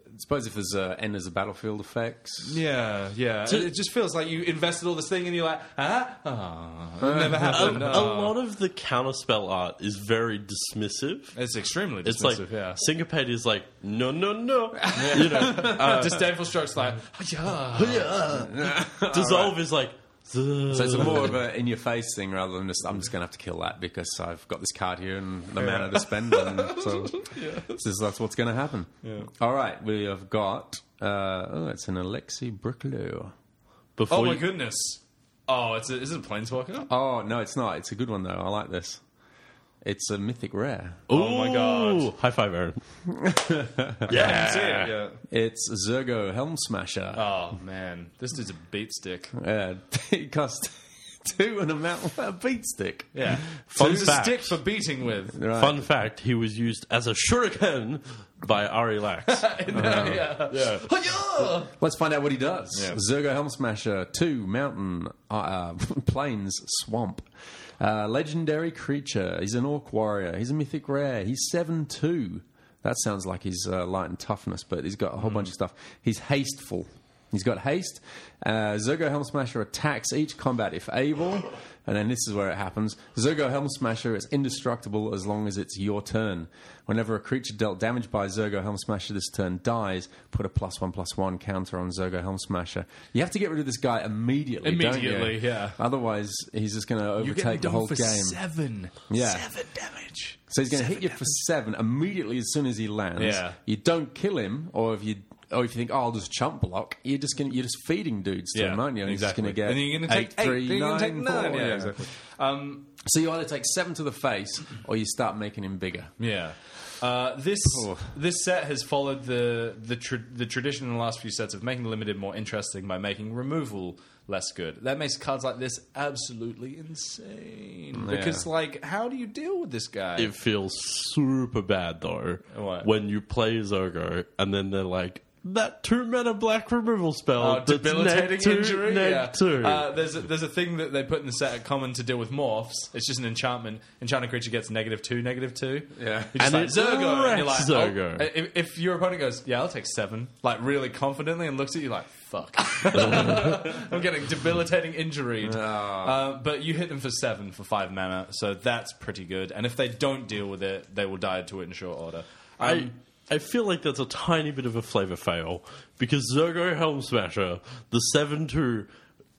suppose if there's uh, end as a battlefield effects. Yeah, yeah. So- it, it just feels like you invested all this thing and you're like, ah, oh, it never A, happened. a oh. lot of the counterspell art is very dismissive. It's extremely It's like dismissive, yeah. Syncopate is like no no no, you know. Uh, Disdainful Stroke's like, yeah. Dissolve is like So it's a more of a in-your-face thing rather than just, I'm just going to have to kill that because I've got this card here and the mana to spend. And so this is, that's what's going to happen. Yeah. All right, we have got, uh, oh, it's an Alexi Briclot. before Oh my you, goodness. Oh, it's a, is it a Planeswalker? Oh, no, it's not. It's a good one, though. I like this. It's a mythic rare. Oh my God. Ooh, high five, Aaron. I can see it, yeah. It's Zergo Helm Smasher. Oh, man. This dude's a beat stick. Uh, it costs two and a mount, a beat stick. Yeah. Fun It's a fact. stick for beating with. Right. Fun fact: he was used as a shuriken by Ari Lax. yeah. yeah. Hi-ya! Let's find out what he does. Yeah. Zergo Helm Smasher, two mountain, uh, uh, plains, swamp. Uh, legendary creature. He's an orc warrior. He's a mythic rare. He's seven two. That sounds like he's uh, light and toughness, but he's got a whole bunch of stuff. He's hasteful. He's got haste. Uh, Zergo Helm Smasher attacks each combat if able. And then this is where it happens. Zergo Helm Smasher is indestructible as long as it's your turn. Whenever a creature dealt damage by Zergo Helm Smasher this turn dies, put a plus one plus one counter on Zergo Helm Smasher. You have to get rid of this guy immediately, don't you? Immediately, yeah. Otherwise, he's just going to overtake the whole for game. seven. Yeah. Seven damage. So he's going to hit you Seven for seven immediately as soon as he lands. Yeah. You don't kill him, or if you or if you think, oh, I'll just chump block, you're just going you're just feeding dudes to Yeah, him, aren't you? And exactly. He's just going to get and then you're going to take eight, three, eight, then you're nine, going to take nine. four, Yeah, yeah. exactly. Um, So you either take seven to the face, or you start making him bigger. yeah. Uh, this Oh. this set has followed the the, tra- the tradition in the last few sets of making limited more interesting by making removal less good. That makes cards like this absolutely insane. Yeah. Because, like, how do you deal with this guy? It feels super bad though What? when you play Zergo and then they're like, that two mana black removal spell, Oh, that's debilitating neg two, injury. neg yeah. two. Uh, there's a, there's a thing that they put in the set at common to deal with morphs. It's just an enchantment. Enchanted creature gets negative two, negative two. Yeah. You're just And like, it Zergo, and you're like, wrecks Zergo. oh. If, if your opponent goes, yeah, I'll take seven, like really confidently, and looks at you like, fuck, I'm getting debilitating injury. Uh, but you hit them for seven for five mana, so that's pretty good. And if they don't deal with it, they will die to it in short order. Um, I I feel like that's a tiny bit of a flavor fail because Zergo Helm Smasher, the seven two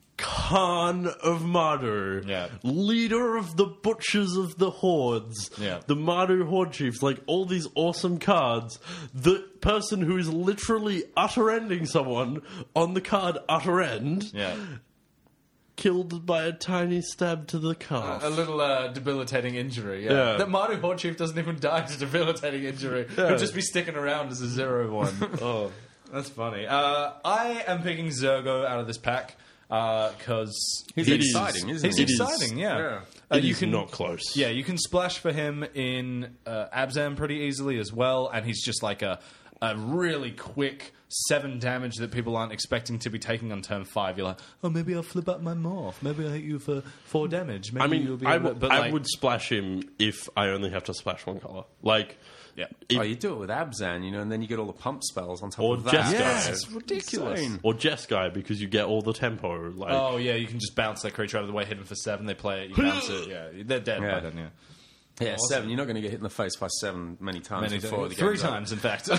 Khan of Mardu, Yeah. leader of the Butchers of the Hordes, Yeah. the Mardu Horde Chiefs, like all these awesome cards. The person who is literally utter-ending someone on the card utter end, yeah. killed by a tiny stab to the calf. A little uh, debilitating injury, yeah. Yeah. That Mardu Horde Chief doesn't even die to debilitating injury. He'll just be sticking around as a zero one. Oh, that's funny. Uh, I am picking Zergo out of this pack because He's It is- exciting, isn't he's he? It is- exciting, yeah. yeah. Uh, It you is can not close. Yeah, you can splash for him in uh, Abzan pretty easily as well, and he's just like a a really quick seven damage that people aren't expecting to be taking on turn five. You're like, oh, maybe I'll flip up my morph. Maybe I'll hit you for four damage. Maybe I you'll mean, be I, able to, w- but I like, would splash him if I only have to splash one color. Like, yeah. if- Oh, you do it with Abzan, you know, and then you get all the pump spells on top Or of that. Jeskai. Yes, it's ridiculous. Insane. or Jeskai because you get all the tempo. Like, Oh yeah, you can just bounce that creature out of the way, hit him for seven. They play it, you bounce it. Yeah, they're dead Yeah. by then. Yeah, Yeah, Awesome. seven. You're not going to get hit in the face by seven many times Many before the three game's up. times, in fact.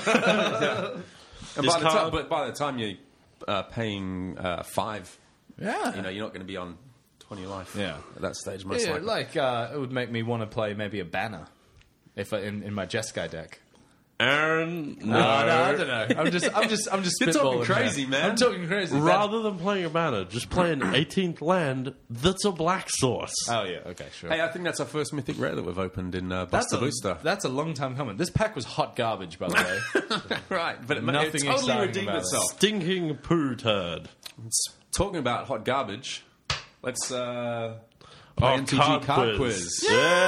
And This by the time, card- but by the time you're uh, paying uh, five, yeah, you know, you're not going to be on twenty life. Yeah. at that stage, most yeah, likely. like uh, it would make me want to play maybe a banner if I, in in my Jeskai deck. Aaron, no. No, no, I don't know. I'm just, I'm just, I'm just. You're talking spitballing crazy, here. man. I'm talking crazy. That's- Rather than playing a banner, just play an eighteenth land that's a black source. Oh yeah, okay, sure. Hey, I think that's our first mythic rare that we've opened in uh, that's Buster a, Booster. that's a long time coming. This pack was hot garbage, by the way. right, but it, Nothing it totally exciting redeemed about it. itself. Stinking poo turd. Talking about hot garbage, let's uh, play Oh, M T G card card, quiz. quiz.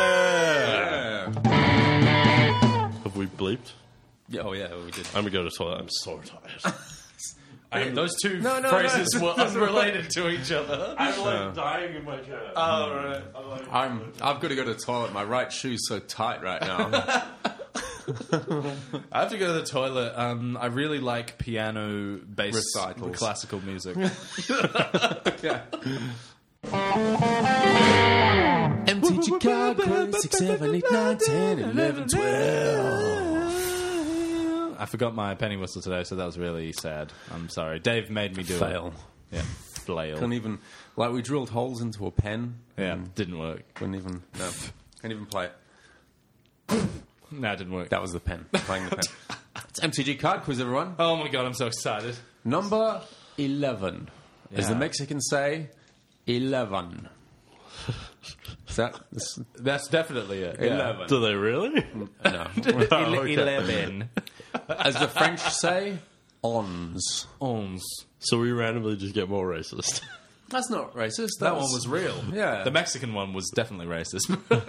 Yeah. Yeah. Have we bleeped? Yeah, oh yeah, we did. I'm gonna go to the toilet. I'm so tired. I mean, those two No, no, phrases no. were unrelated to each other. I'm like dying in my chair. Oh right. I'm like, I'm. I've got to go to the toilet. My right shoe's so tight right now. I have to go to the toilet. Um, I really like piano-based Recitals. classical music. M T G card quiz six, seven, eight, nine, ten, eleven, twelve. I forgot my penny whistle today, so that was really sad. I'm sorry. Dave made me do Fail. it. Yeah, flail. Couldn't even, like, we drilled holes into a pen. Yeah, and didn't work. Couldn't even, no. Can't even play it. No, it didn't work. That was the pen. Playing the pen. It's M T G card quiz, everyone. Oh my god, I'm so excited. Number eleven. As the Yeah. Mexicans say, eleven. Is that this, That's definitely it. yeah. eleven? Do they really? No. Oh, okay. Eleven. As the French say, ons. Ons. So we randomly just get more racist. That's not racist. That one was real. Yeah. The Mexican one was definitely racist.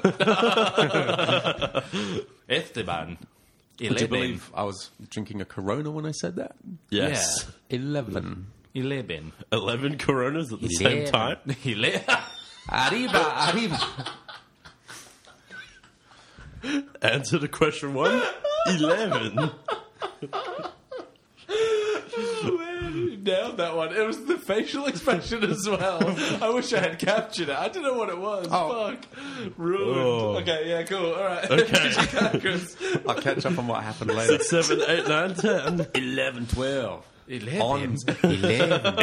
Esteban. Would you Eleven. believe I was drinking a Corona when I said that? Yes. Eleven. Eleven. Eleven Coronas at the same time. Eleven. Arriba, arriba. Answer to question one. Eleven. You nailed that one. It was the facial expression as well. I wish I had captured it. I didn't know what it was. Oh. Fuck. Ruined. Oh. Okay, yeah, cool. All right. Okay. I'll catch up on what happened later. Six, seven, eight, nine, ten. Eleven, twelve. Eleven. Ons. Eleven.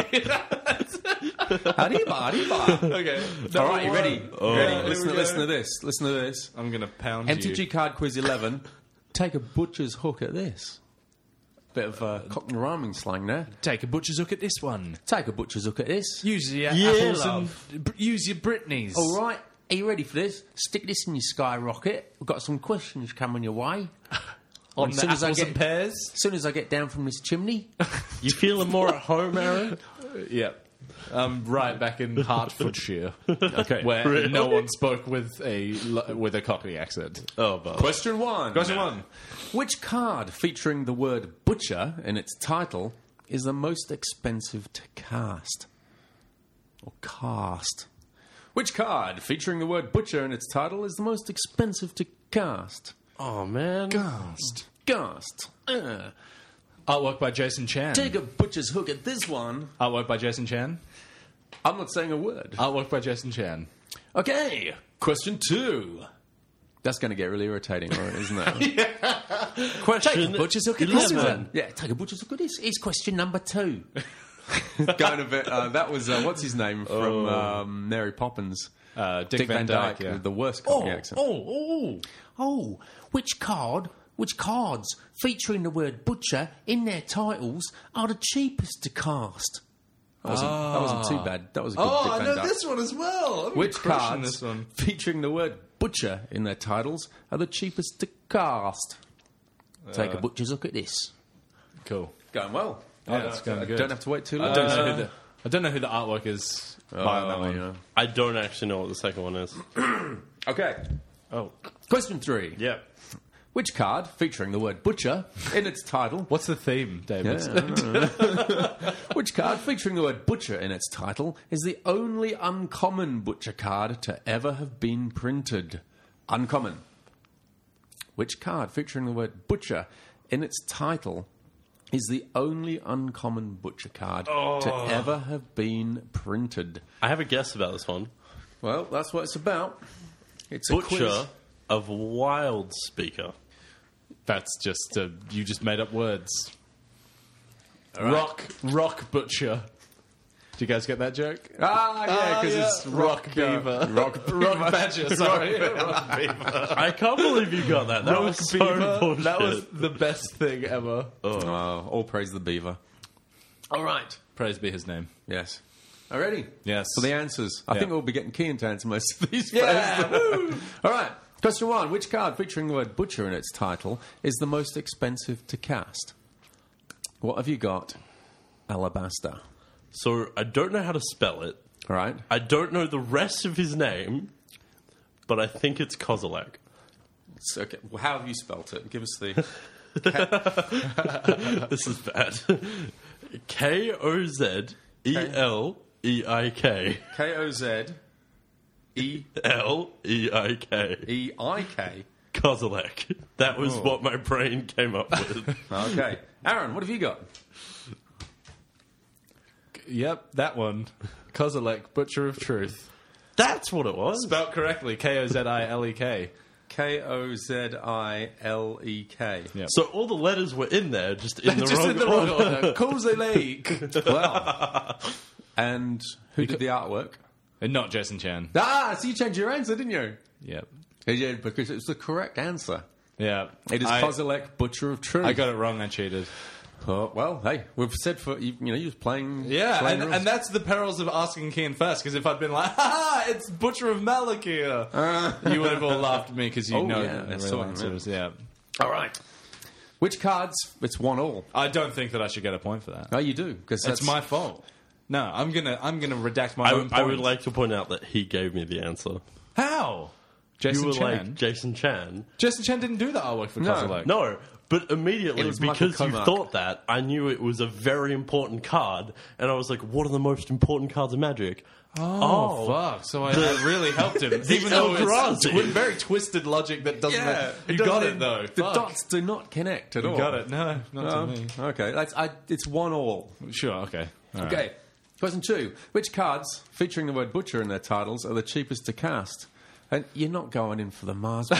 Arriba, arriba. Okay. All right, you ready? Oh. You ready? Here Listen, we listen go. to this. Listen to this. I'm going to pound M T G you. card quiz eleven. Take a butcher's hook at this. Bit of uh, Cockney rhyming slang there. Take a butcher's hook at this one. Take a butcher's hook at this. Use your Yeah, apples love. and br- use your Britneys. All right, are you ready for this? Stick this in your skyrocket. We've got some questions coming your way. On As the soon as I apples get- and pears. As soon as I get down from this chimney, You feeling more at home, Aaron? Yep. Um, right back in Hertfordshire, okay. where Really? no one spoke with a with a Cockney accent. Oh, but Question one. Question one. Which card featuring the word butcher in its title is the most expensive to cast? Or cast? Which card featuring the word butcher in its title is the most expensive to cast? Oh, man. Cast. Cast. Uh, Artwork by Jason Chan. take a butcher's hook at this one. Artwork by Jason Chan. I'm not saying a word. Artwork by Jason Chan. Okay. Question two. That's going to get really irritating, right, isn't it? Question Butcher's hook at this eleven. one. Yeah, take a butcher's hook at this. It's question number two. Going a bit. Uh, that was uh, what's his name from um, Mary Poppins. Uh, Dick, Dick Van, Dyke. with yeah. the worst Oh, Cockney accent. oh, oh. Oh, which card, which cards featuring the word butcher in their titles are the cheapest to cast? That wasn't, that wasn't too bad. That was a good Oh, Dick I Van know Dyke. this one as well. I'm Which crushing cards this one? featuring the word butcher in their titles are the cheapest to cast? Take a butcher's look at this. Cool. Going well. Yeah, I it's don't- going I good. don't have to wait too long. I don't know who the I don't know who the artwork is behind that one. yeah. I don't actually know what the second one is. Okay. Oh, Question three. Yeah. Which card featuring the word butcher in its title? what's the theme, David? Which card featuring the word butcher in its title is the only uncommon butcher card to ever have been printed? Uncommon. Which card featuring the word butcher in its title is the only uncommon butcher card to ever have been printed? I have a guess about this one. Well, that's what it's about. It's a Butcher quiz. of Wild Speaker. That's just uh, you just made up words. Rock, rock butcher. Do you guys get that joke? Ah, yeah, because yeah. it's Rock rock, beaver. Uh, rock, Rock badger. Sorry, rock I can't believe you got that. That Rock was so beaver. bullshit. That was the best thing ever. Oh, all praise the beaver. All right. Praise be his name. Yes. Already? Yes. For the answers. I Yeah. think we'll be getting Kean to answer most of these. Yeah, first. All right. Question one. Which card featuring the word butcher in its title is the most expensive to cast? What have you got? Alabaster. So I don't know how to spell it. All right. I don't know the rest of his name, but I think it's Kozilek. It's okay. Well, how have you spelt it? Give us the... This is bad. K O Z E L E I K. K O Z E L E I K. E I K. Kozilek. That was what my brain came up with. Okay. Aaron, what have you got? Yep, that one. Kozilek, Butcher of Truth. That's what it was. Spelled correctly. K O Z I L E K. K O Z I L E K. Yep. So all the letters were in there, just in the Just wrong in the order. wrong order. Kozilek. Well, and who did the artwork? And not Jason Chan. Ah, so you changed your answer, didn't you? Yep. Yeah, because it was the correct answer. Yeah. It is I, Kozilek, Butcher of Truth. I got it wrong. I cheated. Oh, well, hey, we've said for you, you know, you was playing. Yeah, playing and, rules. and that's the perils of asking Kian first, because if I'd been like, ha ha, it's Butcher of Malakir, you would have all laughed at me because you Oh, know yeah, the that's real so- answer is, yeah. all right. Which cards? It's one all. I don't think that I should get a point for that. No, you do because It's my fault. No, I'm gonna I'm gonna redact my I, own I would points. like to point out that he gave me the answer. How? Jason you were Chan. like Jason Chan. Jason Chan didn't do the artwork for No. Kozilek. No, but immediately It was Michael because you Comarch. thought that, I knew it was a very important card, and I was like, "What are the most important cards of Magic?" Oh, fuck! So I, I really helped him, even though it's Eldrazi. with very twisted logic that doesn't. Yeah, you it got doesn't- it though. The Fuck. dots do not connect at You all. got it. No, not Oh, to me. okay, that's I, it's one all. Sure. Okay. All right. Okay. Question two: which cards featuring the word butcher in their titles are the cheapest to cast? And you're not going in for the Mars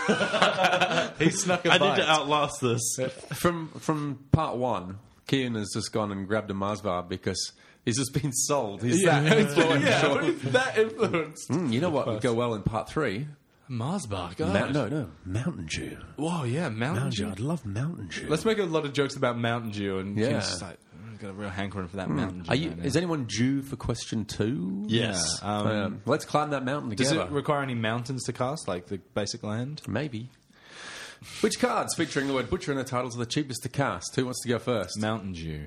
bar. He snuck a I bite. need to outlast this. from from part one, Kian has just gone and grabbed a Mars bar because he's just been sold. He's Yeah, that influential. yeah, he's that influenced. Mm, you know what would go well in part three? Mars bar. God. Mount, no, no, Mountain Dew. Whoa, yeah, Mountain, Mountain Dew. Dew. I'd love Mountain Dew. Let's make a lot of jokes about Mountain Dew, and Yeah. Kim's just like, "Mm, got a real hankering for that Mountain Dew. Are you, right now." is anyone due for question two? Yes. Yeah, um, Um, let's climb that mountain does together. it require any mountains to cast, like the basic land? Maybe. Which cards featuring the word butcher in the titles are the cheapest to cast? Who wants to go first? Mountain Dew.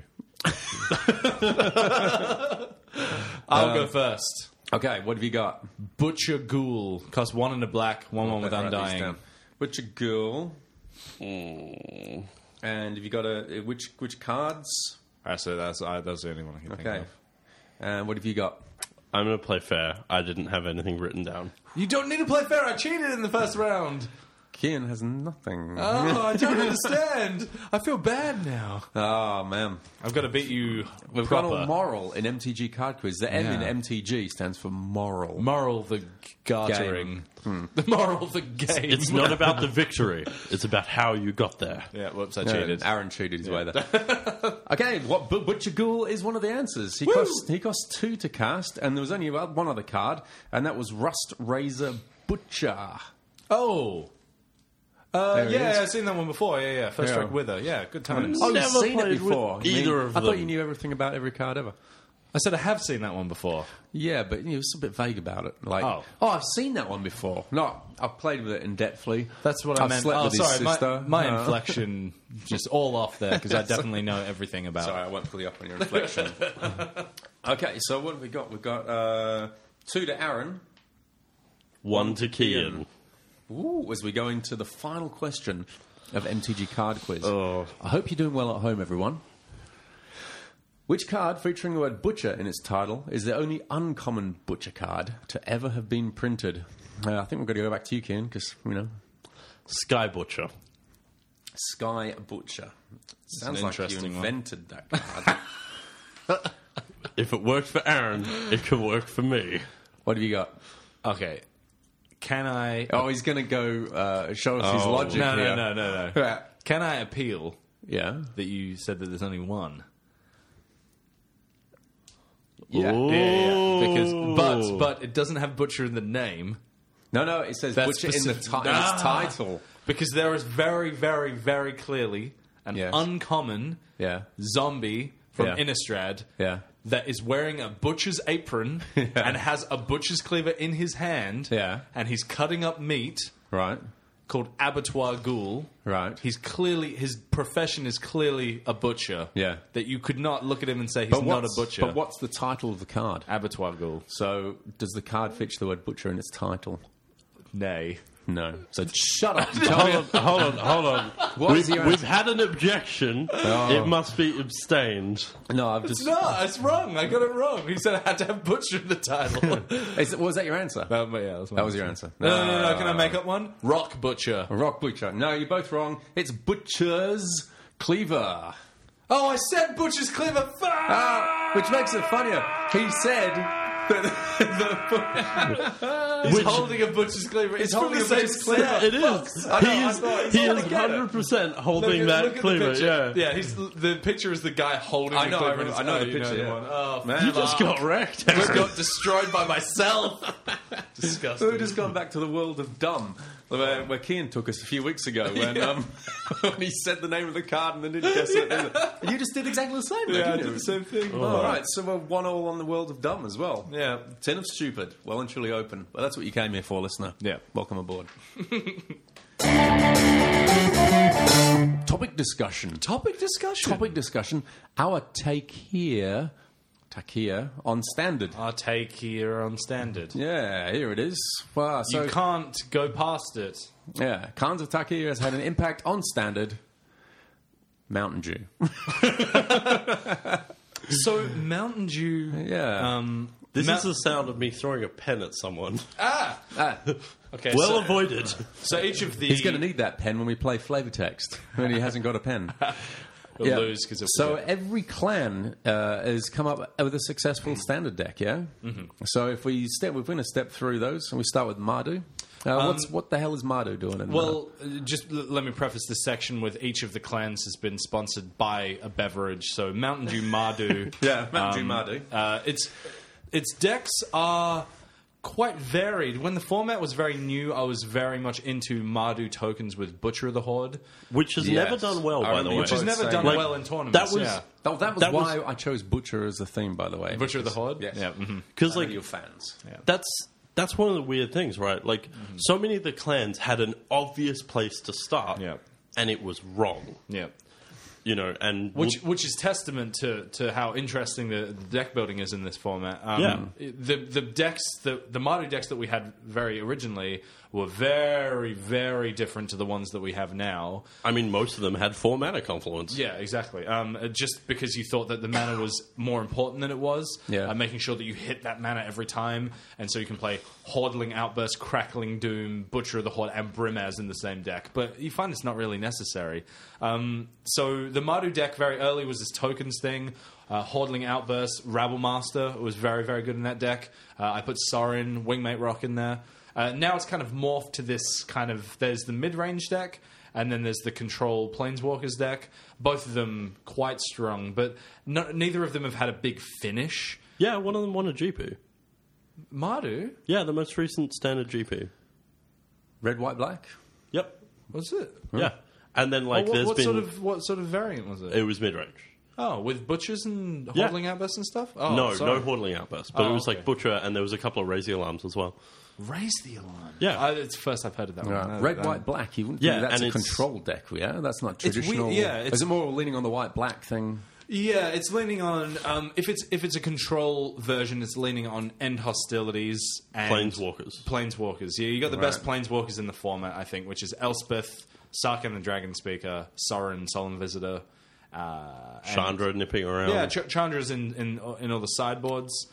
I'll go first. Okay, what have you got? Butcher Ghoul. Cost one and a black, one one with Write these Undying. down. Butcher Ghoul. And have you got a which which cards? Alright, so that's, I, that's the only one I can Okay. think of. And what have you got? I'm going to play fair. I didn't have anything written down. You don't need to play fair. I cheated in the first round. Kian has nothing. Oh, I don't understand. I feel bad now. Oh, man. I've got to beat you We've proper. got all moral in M T G card quiz. The M in Yeah. M T G stands for moral. Moral the gartering. The moral the game. It's not about the victory. It's about how you got there. Yeah, whoops, I No, cheated. Aaron cheated his way there. Okay, what Bu- Butcher Ghoul is one of the answers. He cost he cost two to cast, and there was only one other card, and that was Rust Razor Butcher. Oh. Uh, There he yeah, is. I've seen that one before. Yeah, yeah. First Yeah. Strike Wither. Yeah, good times. Oh, you've Never seen it played with before. You either mean- of I thought them. you knew everything about every card ever. I said I have seen that one before. Yeah, but you know, it's a bit vague about it. Like, Oh. oh, I've seen that one before. No, I've played with it in depthly. That's what I I've meant. slept Oh, with his sorry, my, sister. my Uh, inflection just all off there because I definitely know everything about Sorry, I won't pull you up on your inflection. Okay, so what have we got? We've got uh, two to Aaron. One to Kian. Ooh, as we go into the final question of M T G Card Quiz. Oh. I hope you're doing well at home, everyone. Which card featuring the word butcher in its title is the only uncommon butcher card to ever have been printed? Uh, I think we're going to go back to you, Ken, because, you know, Sky Butcher. Sky Butcher. Sounds an like you interesting one. invented that card. If it worked for Aaron, it can work for me. What have you got? Okay. Can I... Oh, he's going to go uh, show us his logic no, here. no, no, no, no. Can I appeal Yeah. that you said that there's only one? Yeah. Ooh. Yeah, yeah, yeah. Because, but, but it doesn't have butcher in the name. No, no, it says That's butcher in the specific- ti- in its Ah. title. Because there is very, very, very clearly an Yes. uncommon Yeah. zombie from Yeah. Innistrad Yeah. that is wearing a butcher's apron and has a butcher's cleaver in his hand. Yeah. And he's cutting up meat Right. called Abattoir Ghoul. Right. He's clearly, his profession is clearly a butcher. Yeah. That you could not look at him and say he's But not a what's- butcher. But what's the title of the card? Abattoir Ghoul. So, does the card feature the word butcher in its title? Nay. No. So shut up. Hold on, hold on, hold on. What is We've, your we've had an objection. It must be abstained. No, I've just. No, it's wrong. I got it wrong. He said I had to have Butcher in the title. Is, was that your answer? That, yeah, that was, my That was answer. your answer. No, no, no, no. Can I make up one? Rock Butcher. Rock Butcher. No, you're both wrong. It's Butcher's Cleaver. Oh, I said Butcher's Cleaver. Ah, which makes it funnier. He said that the, He's holding a Butcher's Cleaver. It's, It's from holding the a same Butcher's Cleaver. set. It is. I know, he I is, thought- he I is get it. one hundred percent holding Look at- that look at the cleaver. picture. Yeah. yeah. He's the picture is the guy holding I the know, cleaver. I and know- it's- I know oh, the you picture, the yeah. one. Oh, Man, You just got wrecked. I got destroyed by myself. So Disgusting. we've just gone back to the world of dumb, where, where Kian took us a few weeks ago when, um, when he said the name of the card and then didn't guess it. And you just did exactly the same. though, Yeah, I didn't did you? the same thing. Oh, all right, so we're one all on the world of dumb as well. Yeah. Ten of stupid, well and truly open. Well, that's what you came here for, listener. Yeah. Welcome aboard. Topic discussion. Topic discussion. Topic discussion. Our take here, take here on standard. Our take here on standard. Yeah, here it is. Wow, so you can't go past it. yeah, Khans of Tarkir has had an impact on standard. Mountain Dew. So Mountain Dew. Yeah. Um, This Mount- is the sound of me throwing a pen at someone. ah. Ah, Okay. Well so, avoided. so each of the he's going to need that pen when we play flavor text when he hasn't got a pen. We'll Yeah. lose because So every clan uh, has come up with a successful standard deck, yeah. Mm-hmm. So if we step, we're going to step through those, and we start with Mardu. Uh, what's what the hell is Mardu doing? In Well, uh, just l- let me preface this section with each of the clans has been sponsored by a beverage. So Mountain Dew Mardu. Yeah, Mountain Dew um, Mardu. Uh, its its decks are quite varied. When the format was very new, I was very much into Mardu tokens with Butcher of the Horde, Which has Yes. never done well, I by the remember way. you which has both never saying done Like, well in tournaments. that was- yeah. Oh, that was That why was- I chose Butcher as the theme, by the way. Butcher of the Horde. Yes. Yeah. mhm. Because, Like like, your fans. that's that's one of the weird things, right? Like, so many of the clans had an obvious place to start, Yeah. and it was wrong. Yeah. You know, and Which, which is testament to, to how interesting the, the deck building is in this format. Um, Yeah. The the decks, the the Mardu decks that we had very originally were very very different to the ones that we have now. I mean, most of them had four mana confluence. Yeah, exactly. Um, uh, just because you thought that the mana was more important than it was, Yeah. uh, making sure that you hit that mana every time, and so you can play Hordling Outburst, Crackling Doom, Butcher of the Horde, and Brimaz in the same deck. But you find it's not really necessary. Um, so the Mardu deck very early was this tokens thing. Uh, Hordling Outburst, Rabble Master was very, very good in that deck. Uh, I put Sorin, Wingmate Rock in there. Uh, now it's kind of morphed to this kind of, there's the mid-range deck, and then there's the Control Planeswalkers deck. Both of them quite strong, but no, neither of them have had a big finish. Yeah, one of them won a G P. Mardu? Yeah, the most recent standard G P. Red, white, black. Yep. Was it? Yeah. And then, like, Oh, what, there's what been. sort of what sort of variant was it? It was mid range. Oh, with butchers and Yeah. Hordling Outbursts and stuff? Oh, no, sorry. no Hordling Outburst. But Oh, it was okay. like Butcher, and there was a couple of Razy alarms as well. Raise the alarm. Yeah. Uh, it's the first I've heard of that one. Right. No, Red, um, white, black. You wouldn't Yeah, think that's and a it's- control deck, yeah? That's not It's weird, traditional. yeah, it's- Is it more leaning on the white, black thing? Yeah, it's leaning on um, if it's if it's a control version, it's leaning on end hostilities and Planeswalkers. Planeswalkers. Yeah, you got the Right. best planeswalkers in the format, I think, which is Elspeth, Sarkhan the Dragon Speaker, Sorin, Solemn Visitor, uh, and- Chandra nipping around. Yeah, Ch- Chandra's in, in in all the sideboards.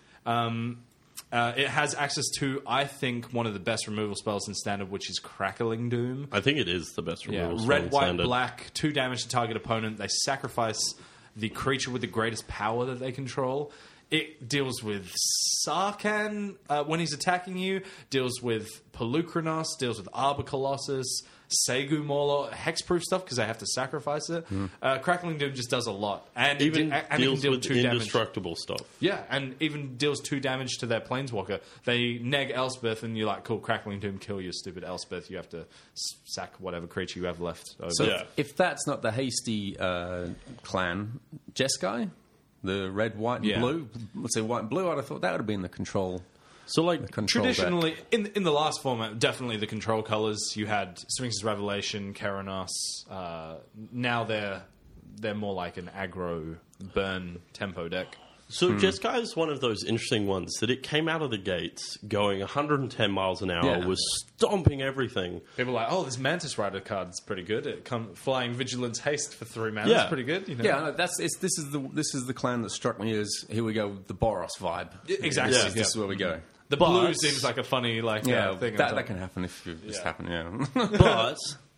Um, uh, it has access to, I think, one of the best removal spells in Standard, which is Crackling Doom. I think it is the best Yeah, removal spell red, in white, standard. black, two damage to target opponent. They sacrifice the creature with the greatest power that they control. It deals with Sarkhan uh, when he's attacking you, deals with Pelucranos, deals with Arbor Colossus, Segu Morlor, hexproof stuff because they have to sacrifice it. Uh, Crackling Doom just does a lot. And Even it, de- and it deals can deal with two damage. indestructible stuff. Yeah, and even deals two damage to their planeswalker. They neg Elspeth, and you're like, cool, Crackling Doom, kill your stupid Elspeth. You have to s- sack whatever creature you have left. Over. So Yeah. if that's not the hasty uh, clan, Jeskai, the red, white, and Yeah. blue. Let's say white and blue. I'd have thought that would have been the control. So, like, control deck. Traditionally, in in the last format, definitely the control colors. You had Sphinx's Revelation, Keranos. Uh, now they're they're more like an aggro burn tempo deck. So Jeskai is one of those interesting ones that it came out of the gates going one hundred ten miles an hour, Yeah. was stomping everything. People are like, oh, this Mantis Rider card's pretty good. It come flying Vigilance Haste for three mana. Yeah. It's pretty good. You know? Yeah, no, that's it's, this is the this is the clan that struck me as here we go the Boros vibe. Exactly. This, Yeah. is, this is where we go. The But- blue seems like a funny like Yeah, uh, thing. on that, top. that can happen if you just Yeah. happen. Yeah, But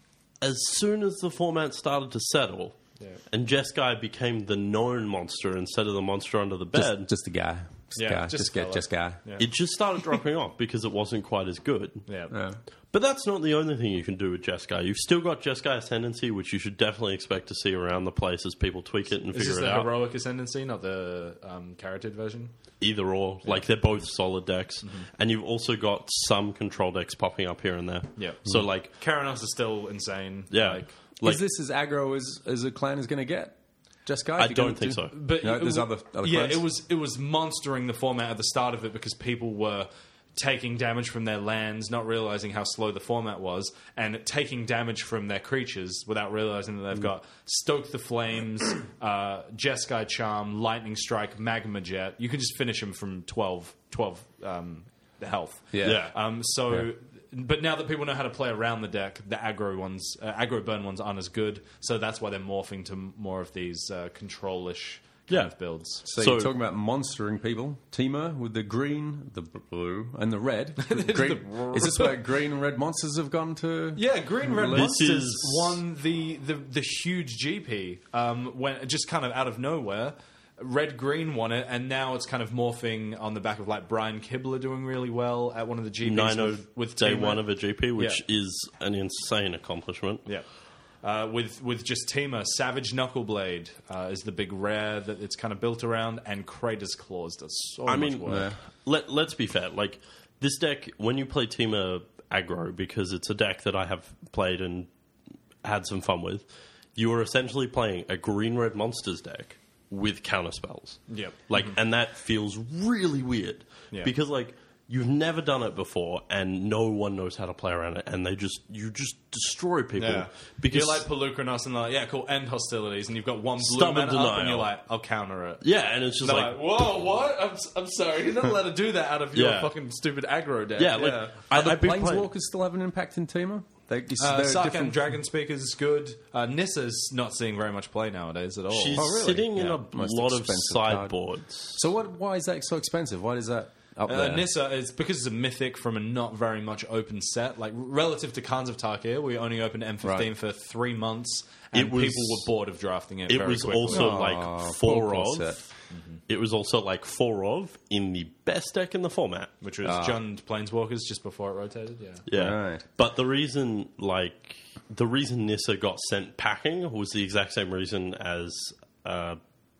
as soon as the format started to settle, Yeah. and Jeskai became the known monster instead of the monster under the bed, just, just a guy. Just Yeah, a guy. just Just, get fella. just guy. Yeah. it just started dropping off because it wasn't quite as good. Yeah. Yeah. But that's not the only thing you can do with Jeskai. You've still got Jeskai Ascendancy, which you should definitely expect to see around the place as people tweak it and Is this figure it the out. heroic ascendancy, not the um, carroted version? Either or. Like, they're both solid decks. And you've also got some control decks popping up here and there. Yeah. So, like, Karanos is still insane. yeah. Like, Like, is this as aggro as, as a clan is going to get? Just guy? I don't think so. But No, it there's w- other, other yeah, clans? it was it was monstering the format at the start of it because people were taking damage from their lands, not realizing how slow the format was, and taking damage from their creatures without realizing that they've Mm. got Stoke the Flames, uh, Jeskai Charm, Lightning Strike, Magma Jet. You can just finish them from twelve, twelve um, health. Yeah. Yeah. Um, so, but now that people know how to play around the deck, the aggro ones, uh, aggro burn ones aren't as good. So that's why they're morphing to m- more of these uh, control-ish kind Yeah. of builds. So, So- you're talking about monstering people. Teamer with the green, the blue, and the red. green, is this where green and red monsters have gone to? Yeah, Green Red This Monsters is- won the, the, the huge G P um, when just kind of out of nowhere. Red Green won it, and now it's kind of morphing on the back of like Brian Kibler doing really well at one of the G Ps nine oh with, with day Teamer. one of a G P, which Yeah. is an insane accomplishment. Yeah. Uh, with with just Teamer, Savage Knuckleblade uh, is the big rare that it's kind of built around, and Kratos Claws does so I much mean, work. let, let's be fair. Like, this deck, when you play Teamer aggro, because it's a deck that I have played and had some fun with, you are essentially playing a green-red monsters deck with counterspells. Yep. Like, and that feels really weird. Yeah. Because, like, you've never done it before, and no one knows how to play around it, and they just, you just destroy people. Yeah. Because, You're like Pelucranos and they're like, yeah, cool, end hostilities, and you've got one blue Stubborn mana up, and denial. you're like, I'll counter it. yeah, and it's just They're like, like, whoa, what? I'm, s- I'm sorry. You're not allowed to do that out of your Yeah. fucking stupid aggro deck. yeah, like, I, Are the I've been playing. planeswalkers still have an impact in Teamer? They, Uh, they're Sarkhan different- Dragon Speaker's is good. Uh, Nissa's not seeing very much play nowadays at all. She's Oh, really? sitting in Yeah. a Most lot of expensive card. sideboards. So what? Why is that so expensive? Why is that up Uh, there? Nissa is because it's a mythic from a not very much open set. Like relative to Khans of Tarkir, we only opened M fifteen Right. for three months, and It was- people were bored of drafting it. It very was quickly. also Aw, like four poor, poor of. set. It was also like four of in the best deck in the format. which was Jund Planeswalkers just before it rotated. Yeah, Yeah, Right. but the reason, like, the reason Nissa got sent packing was the exact same reason as uh,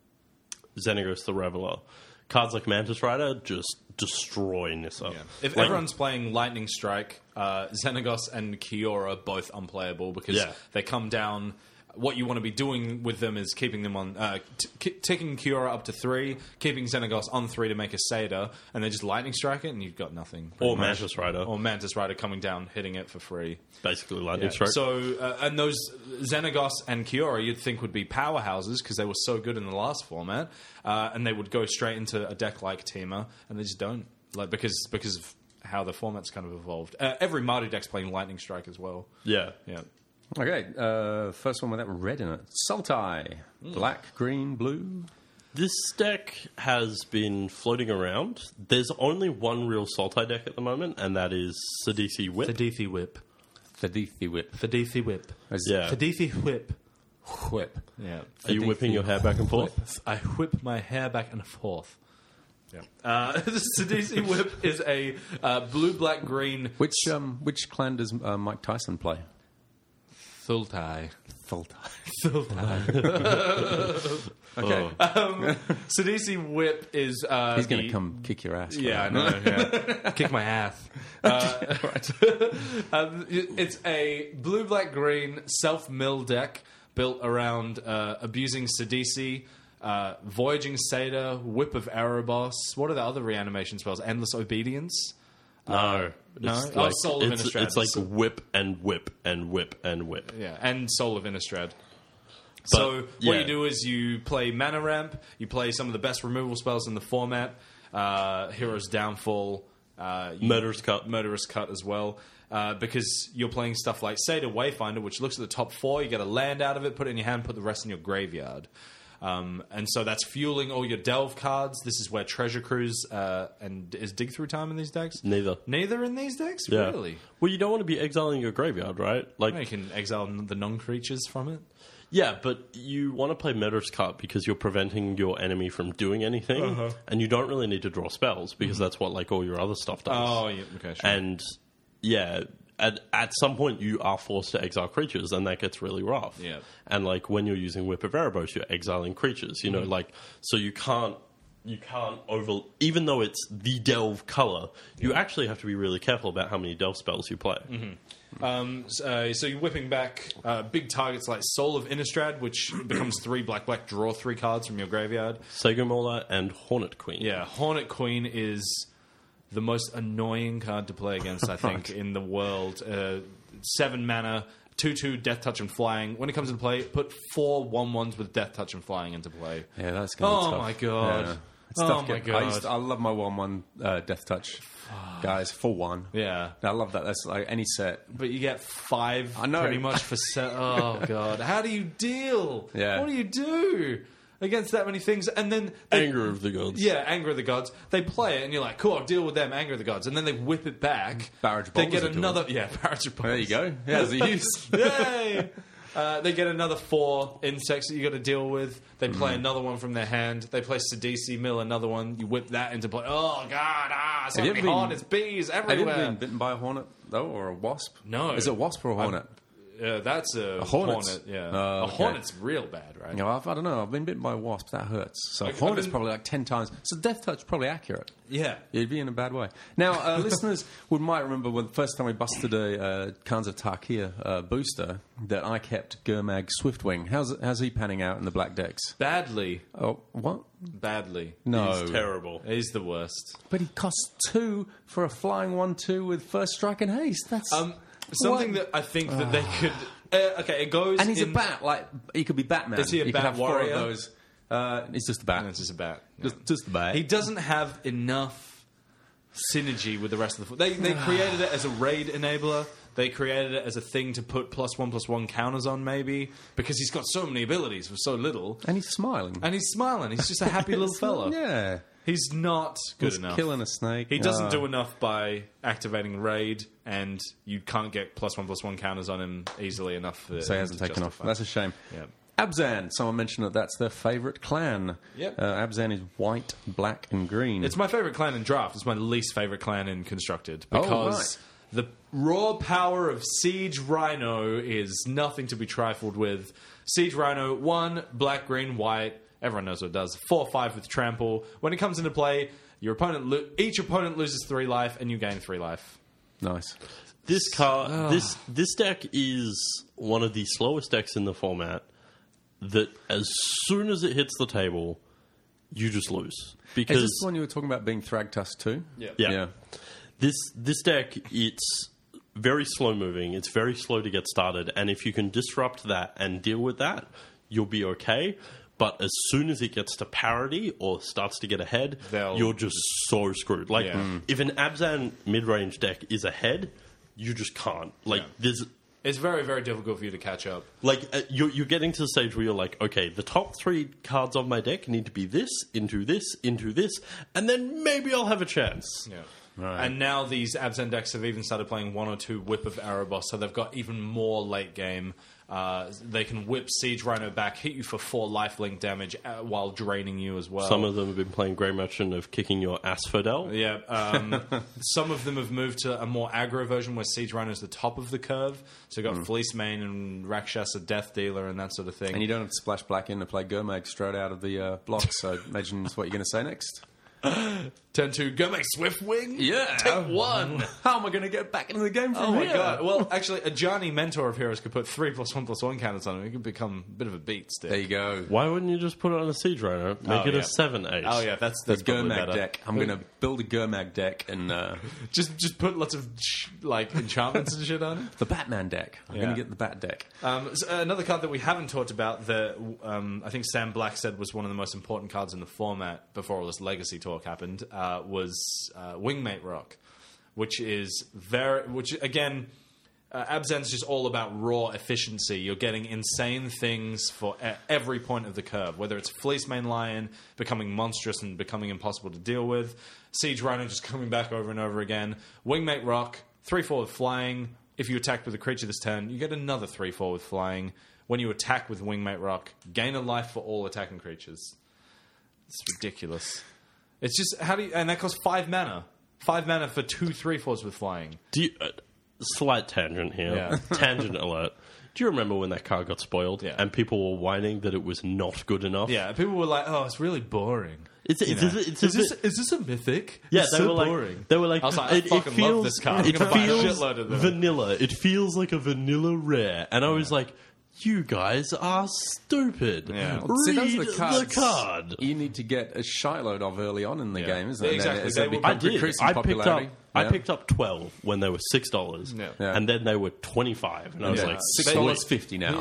Xenagos the Reveler. Cards like Mantis Rider just destroy Nissa. Yeah. If Like, everyone's playing Lightning Strike, uh, Xenagos and Kiora both unplayable because Yeah. they come down. What you want to be doing with them is keeping them on, uh, t- k- taking Kiora up to three, keeping Xenagos on three to make a Seder, and then just Lightning Strike it, and you've got nothing. pretty Or much. Mantis Rider. Or Mantis Rider coming down, hitting it for free. basically Lightning Yeah. Strike. So, uh, and those Xenagos and Kiora you'd think would be powerhouses because they were so good in the last format, uh, and they would go straight into a deck like Teamer, and they just don't. Like because because of how the format's kind of evolved. Uh, every Mardu deck's playing Lightning Strike as well. yeah. Yeah. Okay, uh, first one with that red in it. Sultai. Black, green, blue. This deck has been floating around. There's only one real Sultai deck at the moment, and that is Sidisi Whip. Thadithi Whip. Thadithi whip. Thadithi Whip. Is- Yeah. Thadithi Whip. Whip. Yeah. Are you whipping your hair back and forth? I whip my hair back and forth. Yeah. Uh, the Sidisi Whip is a uh, blue, black, green Which um, which clan does uh, Mike Tyson play? Thultai. Sultai. Okay. Um, Sidisi Whip is. Uh, He's going to the- come kick your ass. for Yeah, I that. know. Yeah. Kick my ass. Uh, um, it- it's a blue, black, green self mill deck built around uh, abusing Sidisi, uh, Voyaging Seder, Whip of Erebos. What are the other reanimation spells? Endless Obedience? No. no? It's Oh, like, Soul of it's, Innistrad. it's like whip and whip and whip and whip. Yeah, and Soul of Innistrad. So what yeah. you do is you play Mana Ramp, you play some of the best removal spells in the format, uh, Hero's Downfall, uh, you- Murderous Cut. Murderous Cut as well. Uh, because you're playing stuff like Seder Wayfinder, which looks at the top four, you get a land out of it, put it in your hand, put the rest in your graveyard. Um, and so that's fueling all your Delve cards. This is where Treasure Cruise uh, and is Dig Through Time in these decks? Neither. Neither in these decks? Yeah. Really? Well, you don't want to be exiling your graveyard, right? Like, You can exile the non-creatures from it. yeah, but you want to play Murderous Cut because you're preventing your enemy from doing anything, Uh-huh. and you don't really need to draw spells because that's what like all your other stuff does. Oh, yeah, okay, sure. And yeah, at at some point you are forced to exile creatures, and that gets really rough. Yeah. And like when you're using Whip of Erebos, you're exiling creatures. You know, Mm-hmm. like so you can't you can't over even though it's the Delve color, you actually have to be really careful about how many Delve spells you play. Um, s- uh, so you're whipping back uh, big targets like Soul of Innistrad, which becomes three black black, draw three cards from your graveyard. Segomola and Hornet Queen. Yeah, Hornet Queen is the most annoying card to play against, I think, in the world. Uh, seven mana, two two Death Touch and Flying. When it comes into play, put four one ones with Death Touch and Flying into play. Yeah, that's going to Oh be tough. my God. Yeah. It's Oh tough my getting- I, used God. to- I love my one one uh, Death Touch, guys, for one. Yeah. I love that. That's like any set. But you get five I know. pretty much for se- oh god, how do you deal? Yeah. What do you do against that many things? And then they, Anger of the Gods. yeah, Anger of the Gods. They play it, and you're like, cool, I'll deal with them, Anger of the Gods, and then they whip it back. Barrage They Bowls get will do another, yeah, Barrage of Bowls. There you go. Yeah, there's a use. Yay! Uh, they get another four insects that you got to deal with. They play Mm. another one from their hand. They play Sidisi, mill another one. You whip that into play. Oh god! Ah, so Have you many ever been- hornets, bees Have you everywhere. ever been bitten by a hornet, though, or a wasp? No. Is it a wasp or a hornet? Uh, that's a, A hornet? hornet. Yeah, Oh, a okay. hornet's real bad, right? You know, I've, I don't know. I've been bitten by a wasp. That hurts. So I've hornet's been- probably like ten times. So Death Touch is probably accurate. Yeah. You'd be in a bad way. Now, uh, listeners would might remember when the first time we busted a uh, Khans of Tarkir uh, booster that I kept Gurmag Swiftwing. How's how's he panning out in the black decks? Badly, Oh, what? badly. No, He's terrible. He's the worst. but he costs two for a flying one-two with first strike and haste. That's Um, something What? that I think that they could. Uh, okay, it goes. and he's in, a bat. Like he could be Batman. Is he a could bat have four warrior? of those. Uh, he's just a bat. No, it's just a bat. Yeah. Just, just a bat. He doesn't have enough synergy with the rest of the. They they created it as a raid enabler. They created it as a thing to put plus one plus one counters on, maybe because he's got so many abilities for so little, and he's smiling. and he's smiling. He's just a happy little fella. Yeah. He's not good He's enough. killing a snake. He doesn't Uh, do enough by activating raid, and you can't get plus one plus one counters on him easily enough. For So he hasn't to taken off. justify. That's a shame. Yeah. Abzan. Someone mentioned that that's their favourite clan. Yep. Uh, Abzan is white, black, and green. It's my favorite clan in draft. It's my least favorite clan in constructed Oh, because right. the raw power of Siege Rhino is nothing to be trifled with. Siege Rhino, one, black, green, white. Everyone knows what it does. Four, five with trample. When it comes into play, your opponent, lo- each opponent loses three life, and you gain three life. nice. This car, this this deck is one of the slowest decks in the format. That as soon as it hits the table, you just lose Is because this the one you were talking about being Thragtusk too? Yeah. yeah. Yeah. This this deck, it's very slow moving. It's very slow to get started, and if you can disrupt that and deal with that, you'll be okay. But as soon as it gets to parity or starts to get ahead, They'll- you're just so screwed. Like Yeah. Mm. if an Abzan mid range deck is ahead, you just can't. Like Yeah. there's. It's very, very difficult for you to catch up. Like uh, you're, you're getting to the stage where you're like, okay, the top three cards on my deck need to be this, into this, into this, and then maybe I'll have a chance. Yeah. And now these Abzan decks have even started playing one or two Whip of Erebos, so they've got even more late game. Uh, they can whip Siege Rhino back, hit you for four lifelink damage uh, while draining you as well. Some of them have been playing Grey Merchant of kicking your asphodel. Yeah, um, some of them have moved to a more aggro version where Siege Rhino is the top of the curve. So you've got Fleece Mane and Rakshasa Death Dealer and that sort of thing. And you don't have to splash black in to play Gurmag straight out of the uh, block. So imagine what you're going to say next. Turn two, go make Swiftwing. Yeah. Take one. How am I going to get back into the game from Oh my here? god! Well, actually, a Johnny mentor of heroes could put three plus one plus one counters on him. It could become a bit of a beat stick. There you go. Why wouldn't you just put it on a Siege Rhino? Make Oh, it yeah. a seven eight. Oh yeah, that's The that's probably Gurmag better. deck. I'm going to build a Gurmag deck and uh, Just just put lots of sh- like enchantments and shit on it. the Batman deck. I'm Yeah. going to get the Bat deck. Um, so another card that we haven't talked about that um, I think Sam Black said was one of the most important cards in the format before all this Legacy talk happened uh, was uh, Wingmate Rock, which is very, which again, uh, Abzan's just all about raw efficiency. You're getting insane things for e- every point of the curve, whether it's Fleece Mane Lion becoming monstrous and becoming impossible to deal with, Siege Rhino just coming back over and over again, Wingmate Rock, three four with flying. If you attack with a creature this turn, you get another three four with flying. When you attack with Wingmate Rock, gain a life for all attacking creatures. It's ridiculous. It's just, how do you, and that costs five mana. Five mana for two three fours with flying. Do you, uh, slight tangent here. Yeah. Tangent alert. Do you remember when that card got spoiled Yeah. and people were whining that it was not good enough? Yeah, people were like, oh, it's really boring. It's, You it's, know, it's, it's is, a this, bit- is this a mythic? Yeah, it's they so were like, boring. they were like, I was like, I it, it fucking love feels, this card. I'm It gonna buy a feels shitload of them. vanilla. It feels like a vanilla rare, and I was like, you guys are stupid. Yeah. Read See, those are the, the cards card. you need to get a shitload of early on in the Yeah. game, isn't it? Exactly. And then as They they will- become I did. increasing I picked up. popularity. I Yeah. picked up twelve when they were six dollars, Yeah. Yeah. and then they were twenty five, and I was Yeah. like, six dollars fifty now.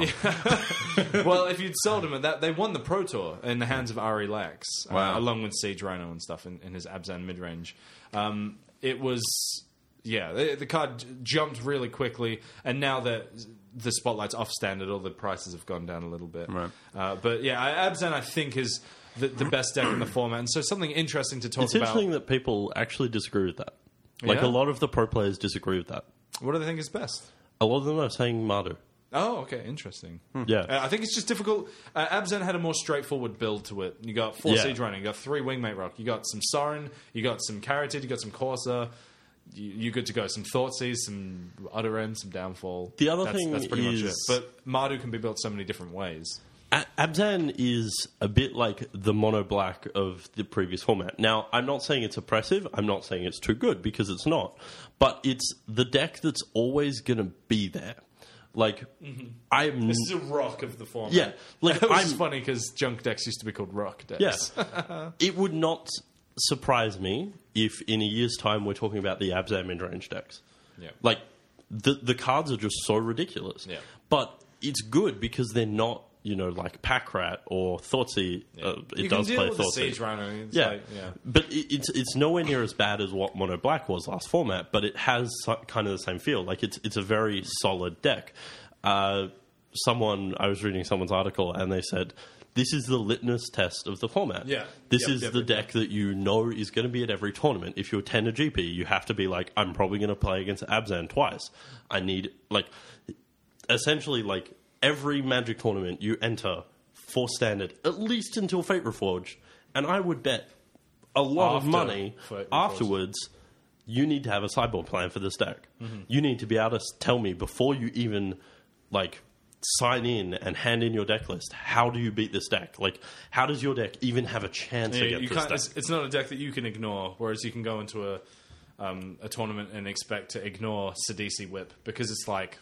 Well, if you'd sold him at that, they won the Pro Tour in the hands of Ari Lax, uh, Wow. along with Siege Rhino and stuff in, in his Abzan mid range. Um, it was, yeah, the, the card j- jumped really quickly, and now that the spotlight's off standard, all the prices have gone down a little bit. Right. Uh, but yeah, I- Abzan I think is the, the best deck in the format, and so something interesting to talk It's about. interesting that people actually disagree with that. Like Yeah? a lot of the pro players disagree with that. What do they think is best? A lot of them are saying Mardu. Oh, okay, interesting. Yeah. Uh, I think it's just difficult. Uh, Abzan had a more straightforward build to it. You got four Yeah. Siege Rhino, you got three Wingmate Rock, you got some Sorin, you got some Carotid, you got some Corsair. You, you good to go. Some Thoughtseize, some Udderan, some Downfall. The other that's, thing that's pretty much it. is- But Mardu can be built so many different ways. A- Abzan is a bit like the mono black of the previous format. Now, I'm not saying it's oppressive. I'm not saying it's too good because it's not. But it's the deck that's always going to be there. Like, I'm. This is a rock of the format. Yeah, like, it was I'm- funny because junk decks used to be called rock decks. Yes. It would not surprise me if in a year's time we're talking about the Abzan mid-range decks. Yeah. Like, the, the cards are just so ridiculous. Yeah. But it's good because they're not, you know, like Packrat or Thoughtseize. Uh, it you does can deal play with the Thoughtseize. Siege Rhino. It's Yeah. like, yeah. But it, it's it's nowhere near as bad as what Mono Black was last format, but it has so- kind of the same feel. Like, it's it's a very solid deck. Uh, someone, I was reading someone's article, and they said, this is the litmus test of the format. Yeah. This Yep, is yep, the yep, deck that you know is going to be at every tournament. If you attend a G P, you have to be like, I'm probably going to play against Abzan twice. I need, like, essentially, like, every Magic tournament you enter for standard, at least until Fate Reforged, and I would bet a lot of After money Fate Reforged. afterwards, you need to have a sideboard plan for this deck. Mm-hmm. You need to be able to s- tell me before you even, like, sign in and hand in your deck list, how do you beat this deck? Like, how does your deck even have a chance Yeah, against you this can't, deck? it's, it's not a deck that you can ignore, whereas you can go into a um, a tournament and expect to ignore Sidisi Whip because it's like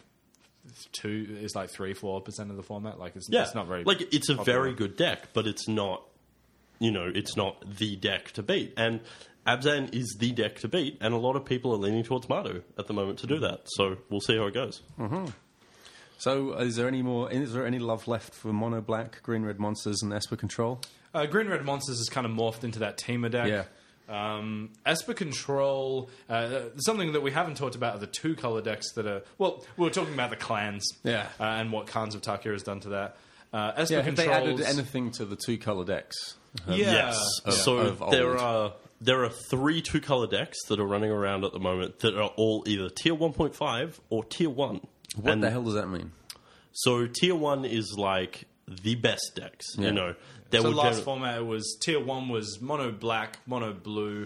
two, it's like three, four percent of the format. Like it's, Yeah, it's not very like it's a popular. very good deck, but it's not, you know, it's not the deck to beat. And Abzan is the deck to beat, and a lot of people are leaning towards Mardu at the moment to do that. So we'll see how it goes. So, is there any more? Is there any love left for Mono Black, Green Red Monsters, and Esper Control? Uh, Green Red Monsters has kind of morphed into that Teamer deck. Yeah. Um, Esper Control, uh, something that we haven't talked about are the two color decks that are. Well, we were talking about the clans, Yeah. uh, and what Khans of Tarkir has done to that. Uh, Esper Yeah, have they added Controls- anything to the two color decks? Yeah. Yes. Yeah. So Of old. there are there are three two color decks that are running around at the moment that are all either tier one point five or tier one. What And the hell does that mean? So tier one is like the best decks. Yeah. You know, there So were last gen- format it was tier one was mono black, mono blue,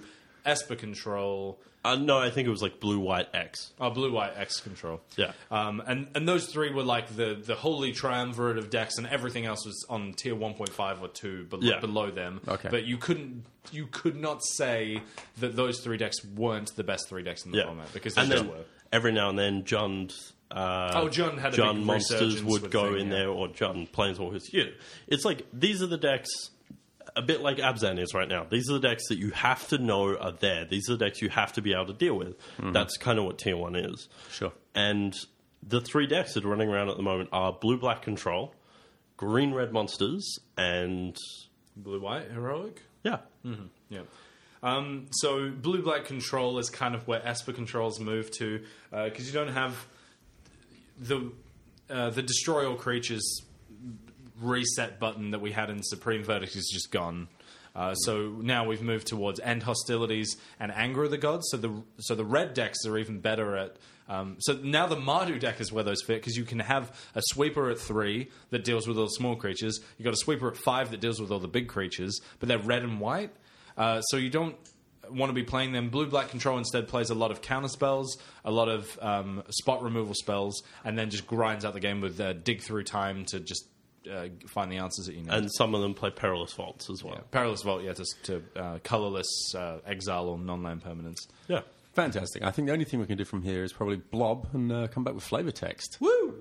Esper Control. Uh, no, I think it was like Blue White X. Oh, Blue White X Control. Yeah. Um, and, and those three were like the, the holy triumvirate of decks, and everything else was on tier one point five or two below, Yeah. below them. Okay. But you couldn't you could not say that those three decks weren't the best three decks in the Yeah, format, because they and just then were. every now and then, John. Uh, Oh, John had a John big monsters resurgence would with go thing, in yeah. there, or John Planeswalkers. Yeah, it's like these are the decks. A bit like Abzan is right now. These are the decks that you have to know are there. These are the decks you have to be able to deal with. That's kind of what Tier one is. Sure. And the three decks that are running around at the moment are Blue-Black Control, Green-Red Monsters, and... Blue White Heroic? Yeah. Yeah. Um, so Blue Black Control is kind of where Esper Controls move to, because you don't have the uh, the Destroy All Creatures reset button that we had in Supreme Verdict is just gone. Uh, so now we've moved towards End Hostilities and Anger of the Gods. So the so the red decks are even better at. Um, so now the Mardu deck is where those fit, because you can have a sweeper at three that deals with all the small creatures. You've got a sweeper at five that deals with all the big creatures, but they're red and white. Uh, so you don't want to be playing them. Blue Black Control instead plays a lot of counter spells, a lot of um, spot removal spells, and then just grinds out the game with uh, dig through time to just uh, find the answers that you need. And some of them play Perilous Vaults as well. Yeah. Perilous Vault, yeah, to, to uh, colorless uh, exile or non-land permanents. Yeah. Fantastic. I think the only thing we can do from here is probably blob and uh, come back with flavor text. Woo!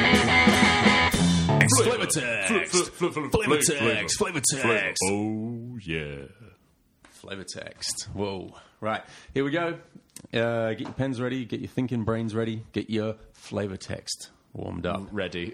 Flavor text. Flavor text. Flavor text. Oh, yeah. Flavor text. Whoa. Right. Here we go. Uh, get your pens ready. Get your thinking brains ready. Get your flavor text warmed up. Ready.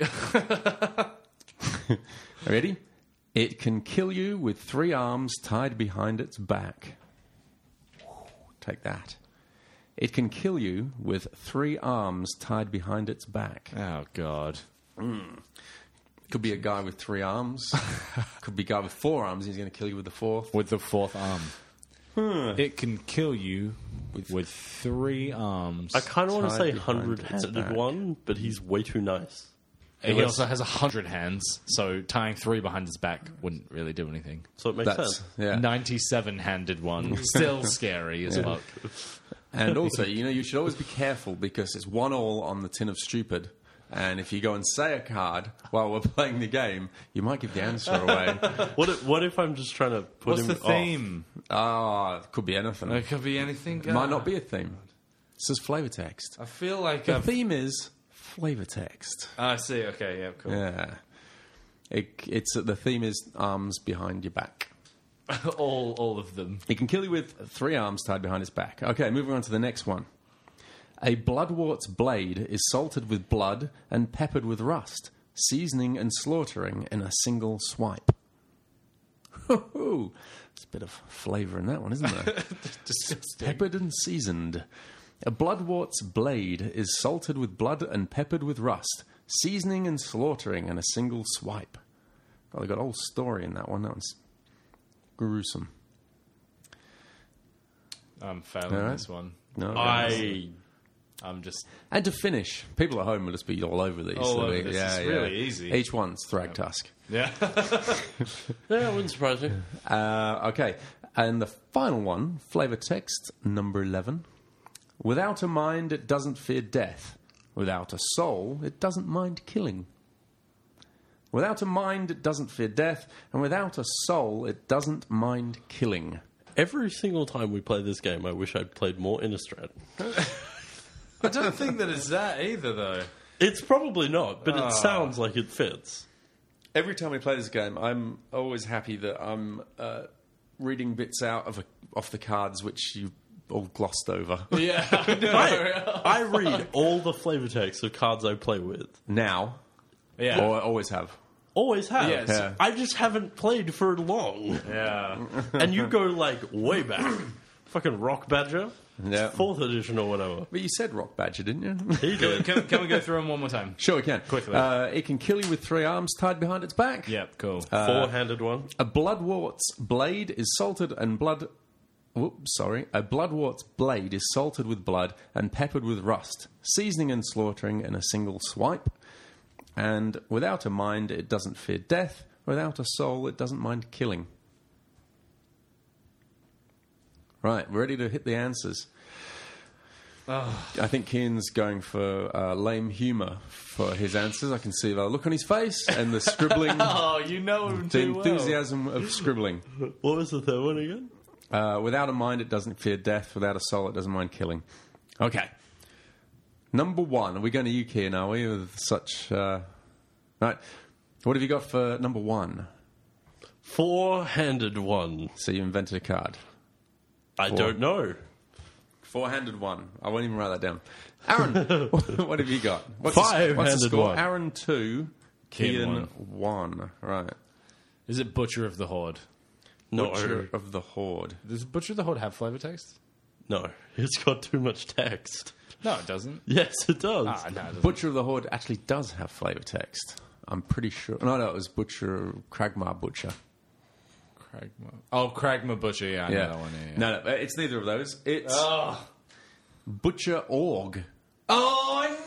Ready? It can kill you with three arms tied behind its back. Take that. It can kill you with three arms tied behind its back. Oh, God. Could be a guy with three arms. Could be a guy with four arms. He's going to kill you with the fourth. With the fourth arm. It can kill you with, with three arms. I kind of want to Tied say behind its hundred-handed back. one, but he's way too nice. he also has a hundred hands, so tying three behind his back wouldn't really do anything. So it makes That's sense. yeah. ninety-seven-handed one, still scary as fuck. And also, you know, you should always be careful because it's one all on the tin of stupid. And if you go and say a card while we're playing the game, you might give the answer away. What if, what if I'm just trying to put What's him the off? theme? Ah, it could be anything. It could be anything. It might not be a theme. It says flavor text. I feel like The I've... theme is flavor text. I see. Okay, yeah, cool. Yeah. It, it's the theme is arms behind your back. all, all of them. It can kill you with three arms tied behind its back. Okay, moving on to the next one. A bloodwort's blade is salted with blood and peppered with rust, seasoning and slaughtering in a single swipe. There's a bit of flavour in that one, isn't there? Disgusting. Peppered and seasoned. A bloodwort's blade is salted with blood and peppered with rust, seasoning and slaughtering in a single swipe. Oh, they got a whole story in that one. That one's gruesome. I'm failing All right. this one. No, I I'm just... And to finish, people at home will just be all over these. All They'll over be- this. Yeah, It's yeah. really easy. Each one's Thragtusk. Yeah. yeah, it wouldn't surprise me. Uh, okay, and the final one, flavor text number eleven. Without a mind, it doesn't fear death. Without a soul, it doesn't mind killing. Without a mind, it doesn't fear death, and without a soul, it doesn't mind killing. Every single time we play this game, I wish I'd played more Innistrad. I don't think that it's that either, though. It's probably not, but it sounds like it fits. Every time we play this game, I'm always happy that I'm uh, reading bits out of a, off the cards which you all glossed over. Yeah. I, I read all the flavor texts of cards I play with. Now, Yeah. or always have. Always have. Yes. Yeah. I just haven't played for long. Yeah. And you go like way back. Fucking Rock Badger. Yeah. Fourth edition or whatever. But you said Rock Badger, didn't you? He Can, did. can, can we go through them one more time? Sure, we can. Quickly. Uh, it can kill you with three arms tied behind its back. Yep, cool. Four-handed one. A bloodwort's blade is salted and blood. Whoops, sorry. A bloodwort's blade is salted with blood and peppered with rust, seasoning and slaughtering in a single swipe. And without a mind, it doesn't fear death. Without a soul, it doesn't mind killing. Right, we're ready to hit the answers. I think Kian's going for uh, lame humour for his answers. I can see the look on his face and the scribbling, Oh, you know him the too well. enthusiasm of scribbling. What was the third one again? Uh, without a mind, it doesn't fear death. Without a soul, it doesn't mind killing. Okay. Number one. Are we going to you, Kian, are we? With such... Uh... Right. What have you got for number one? Four-handed one. So you invented a card. I Four. don't know. Four-handed one. I won't even write that down. Aaron, what have you got? What's the, Five-handed what's the score? one. Aaron two, Kian Kian one. Right. Is it Butcher of the Horde? No. Butcher of the Horde. Does Butcher of the Horde have flavor text? No. It's got too much text. No, it doesn't. Yes, it does. Ah, no, it doesn't. Butcher of the Horde actually does have flavour text. I'm pretty sure. No, no, it was Butcher, Kragmar Butcher. Kragma. Oh, Kragma Butcher, yeah, I know that one. Yeah, yeah. No, no, it's neither of those. It's Oh. Butcher Org. Oh,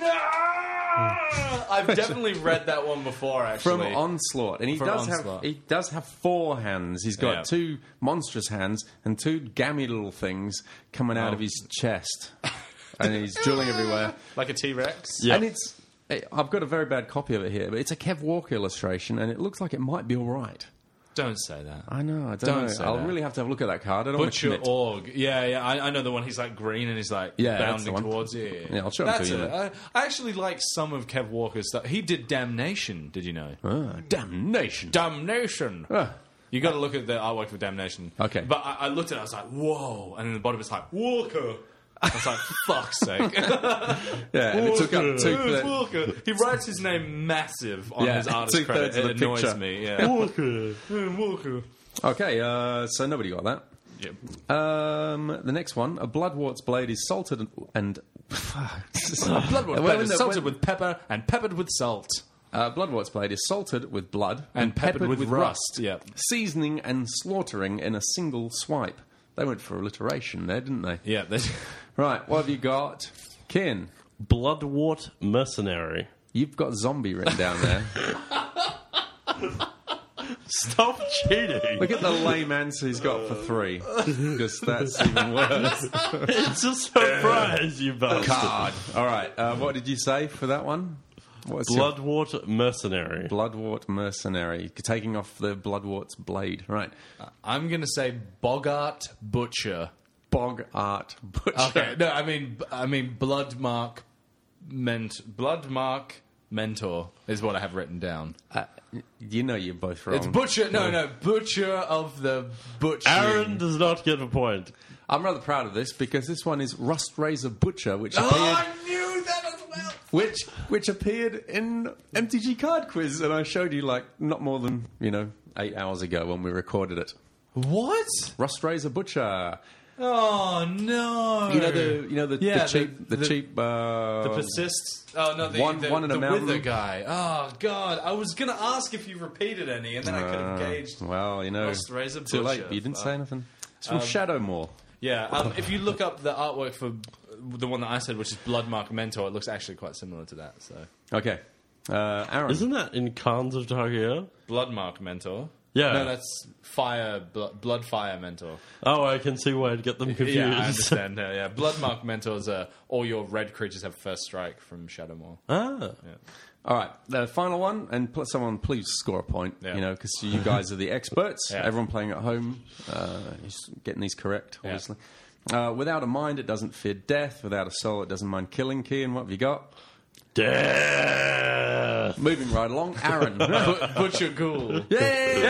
no! I've definitely read that one before, From actually. Onslaught, and he From does Onslaught. have he does have four hands. He's got Yeah. two monstrous hands and two gammy little things coming out Oh. of his chest, and he's drooling everywhere. Like a T-Rex? Yeah. And it's I've got a very bad copy of it here, but it's a Kev Walker illustration, and it looks like it might be all right. Don't say that. I know. I don't, Don't know. say I'll that. really have to have a look at that card. I don't want to Butcher commit. Org. Yeah, yeah. I, I know the one. He's like green and he's like Yeah, that's the bounding one. towards you. Yeah, Yeah, I'll show 'em to That's you it. in a I, I actually like some of Kev Walker's stuff. He did Damnation. Did you know? Ah, damnation. Damnation. Ah. You got to look at the artwork for Damnation. Okay. But I, I looked at it. I was like, whoa. And then the bottom it's like Walker. I was like, fuck's sake. Yeah, and it took up two. Who's Walker? He writes his name massive on Yeah, his artist two-thirds credit. of It the annoys picture. me. Yeah. Walker. Walker. Okay, uh, so nobody got that. Yep. Um, the next one, a bloodwort's blade is salted and. and Bloodwort Well, blade when is the- salted when- with pepper and peppered with salt. uh, bloodwort's blade is salted with blood And peppered, with, rust. Yeah. seasoning and slaughtering in a single swipe. They went for alliteration there, didn't they? Yeah. they- Right, what have you got? Kin, Bloodwort mercenary. you've got zombie written down there. Stop cheating. Look at the lame answer he's got for three. Because that's even worse. It's a surprise, you bastard. Card. All right, uh, what did you say for that one? What's your- Bloodwort mercenary. Bloodwort mercenary, taking off the Bloodwort's blade. Right. I'm going to say Bogart Butcher. Bog Art Butcher. Okay. No, I mean, I mean, Bloodmark ment, Bloodmark Mentor is what I have written down. Uh, you know you're both wrong. It's Butcher. No, no, Butcher of the Butcher. Aaron does not get a point. I'm rather proud of this because this one is Rust Razor Butcher, which Oh, appeared, I knew that as well. which which appeared in M T G Card Quiz, and I showed you like not more than you know eight hours ago when we recorded it. What? Rust Razor Butcher. Oh no! You know the you know the, Yeah, the cheap the- the, the- cheap uh, The persist. Oh no, the one- the, one in a the mountain. wither guy. Oh god, I was gonna ask if you repeated any, and then I could have uh, gauged. Well, you know, Rust Razor too late. Butcher. But you didn't say Fuck. anything. It's from Shadowmoor. Yeah, um, if you look up the artwork for the one that I said, which is Bloodmark Mentor, it looks actually quite similar to that. So Okay, uh, Aaron. Isn't that in Khans of Tarkir? Bloodmark Mentor. Yeah. No, that's Fire Blood, blood Fire Mentor. Oh, I can see why I'd get them confused. Yeah, I understand. Yeah, yeah. Bloodmark Mentor is uh, all your red creatures have first strike from Shadowmoor. ah. All right, the final one, and pl- someone please score a point. Yeah. You know, because you guys are the experts. Yeah. Everyone playing at home uh, is getting these correct, Yeah. obviously. Uh, without a mind, it doesn't fear death. Without a soul, it doesn't mind killing. Kian, what have you got? Death. Moving right along, Aaron. But- Butcher Ghoul. Yay!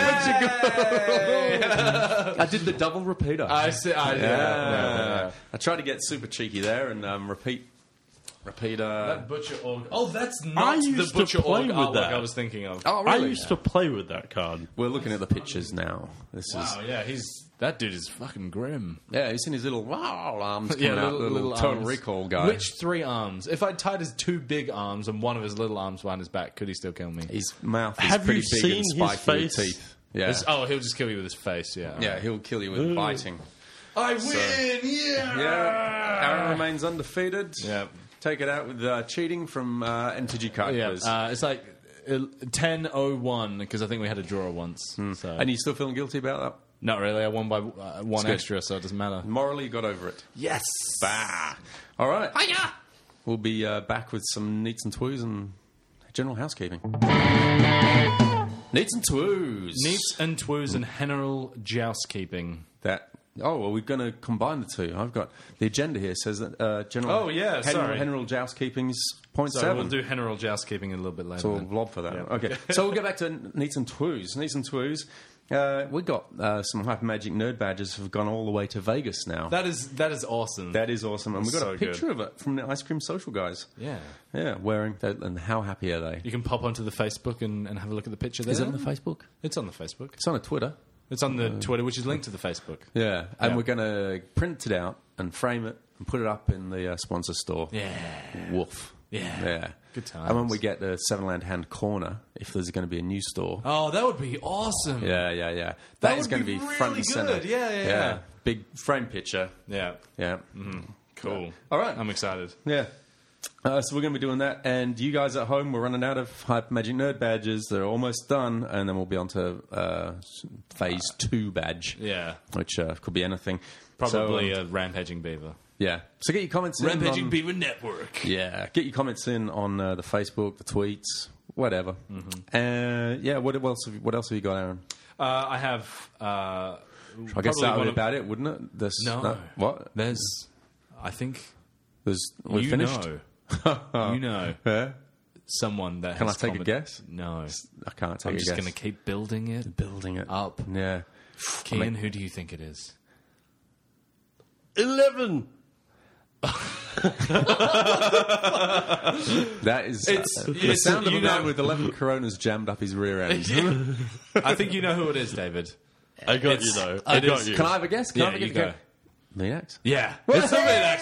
I did the double repeater. I see. I, yeah. yeah. yeah, yeah. I tried to get super cheeky there and um, repeat, repeat. Uh, That Butcher Org. Oh, that's I not the used to Butcher play Org with artwork that. I was thinking of. oh, I really? used to play with that card. We're looking at the pictures now. This is Wow, yeah, he's that dude is fucking grim. yeah. He's in his little wow arms coming Yeah, out, little, little, little Total arms. Recall guy. Which three arms? If I tied his two big arms and one of his little arms behind his back, could he still kill me? His mouth is Have pretty you big seen and his spiky with face? teeth. Yeah, It's- Oh, he'll just kill you with his face. Yeah. yeah, he'll kill you with biting. I win. Yeah. Yeah, Aaron remains undefeated. Yeah. Take it out with uh, cheating from uh, M T G Card Yeah. Quiz. Uh, it's like ten oh one because I think we had a draw once. So And you still feeling guilty about that? Not really. I won by uh, one good. extra, so it doesn't matter. Morally, you got over it. Yes. Bah. All right. Hiya! We'll be uh, back with some neats and twoos and general housekeeping. Neats and twoos. Neats and twoos and general jousekeeping. That. Oh, well, we're going to combine the two. I've got the agenda here says that uh, general. Oh, yeah, general, sorry. General jousekeeping's point So seven. we'll do general jousekeeping a little bit later. So we'll then. blob for that. Yeah. Okay. So we'll go back to Neats and Twoos. Neats and Twoos. Uh, we got uh, some Hyper Magic nerd badges have gone all the way to Vegas now. That is that is awesome. that is awesome. And we've got So a picture of it from the Ice Cream Social guys. yeah. Yeah, wearing that. And how happy are they? You can pop onto the Facebook and, and have a look at the picture there. Is it on the Facebook? It's on the Facebook. It's on a Twitter. It's on the Twitter, which is linked to the Facebook. Yeah. And Yeah. we're going to print it out and frame it and put it up in the uh, sponsor store. Yeah. Woof. Yeah. Yeah. Good times. And when we get the Seven Land Hand Corner, if there's going to be a new store. Oh, that would be awesome. Yeah, yeah, yeah. That that would is going be to be really front and center. good. Yeah, yeah, yeah. Big frame picture. Yeah. Yeah. Cool. All right. I'm excited. Yeah. Uh, so we're going to be doing that, and you guys at home, we're running out of Hyper Magic Nerd badges. They're almost done, and then we'll be on to uh, Phase Two badge, Yeah. which uh, could be anything. Probably So, um, a Rampaging Beaver. yeah. So get your comments in. Rampaging on, Beaver Network. Yeah, get your comments in on uh, the Facebook, the tweets, whatever. Mm-hmm. Uh, yeah. What else? Have you, what else have you got, Aaron? Uh, I have. Uh, I guess probably that would one be of- about it, wouldn't it? This, No. What? There's. I think. There's. We're you finished. know. you know. Yeah. Someone that Can has I take a comment- guess? No. I can't take I'm a just guess. going to keep building it. Building it Up. Yeah. Kian, who do you think it is? Eleven. That is It's- uh, the it's- sound of a you man know- with eleven Coronas jammed up his rear end. I think you know who it is, David. I got It's- you though. I I got is- you. Can I have a guess? Can I Yeah, have a you guess? go. Menax? Yeah. It's the Minax,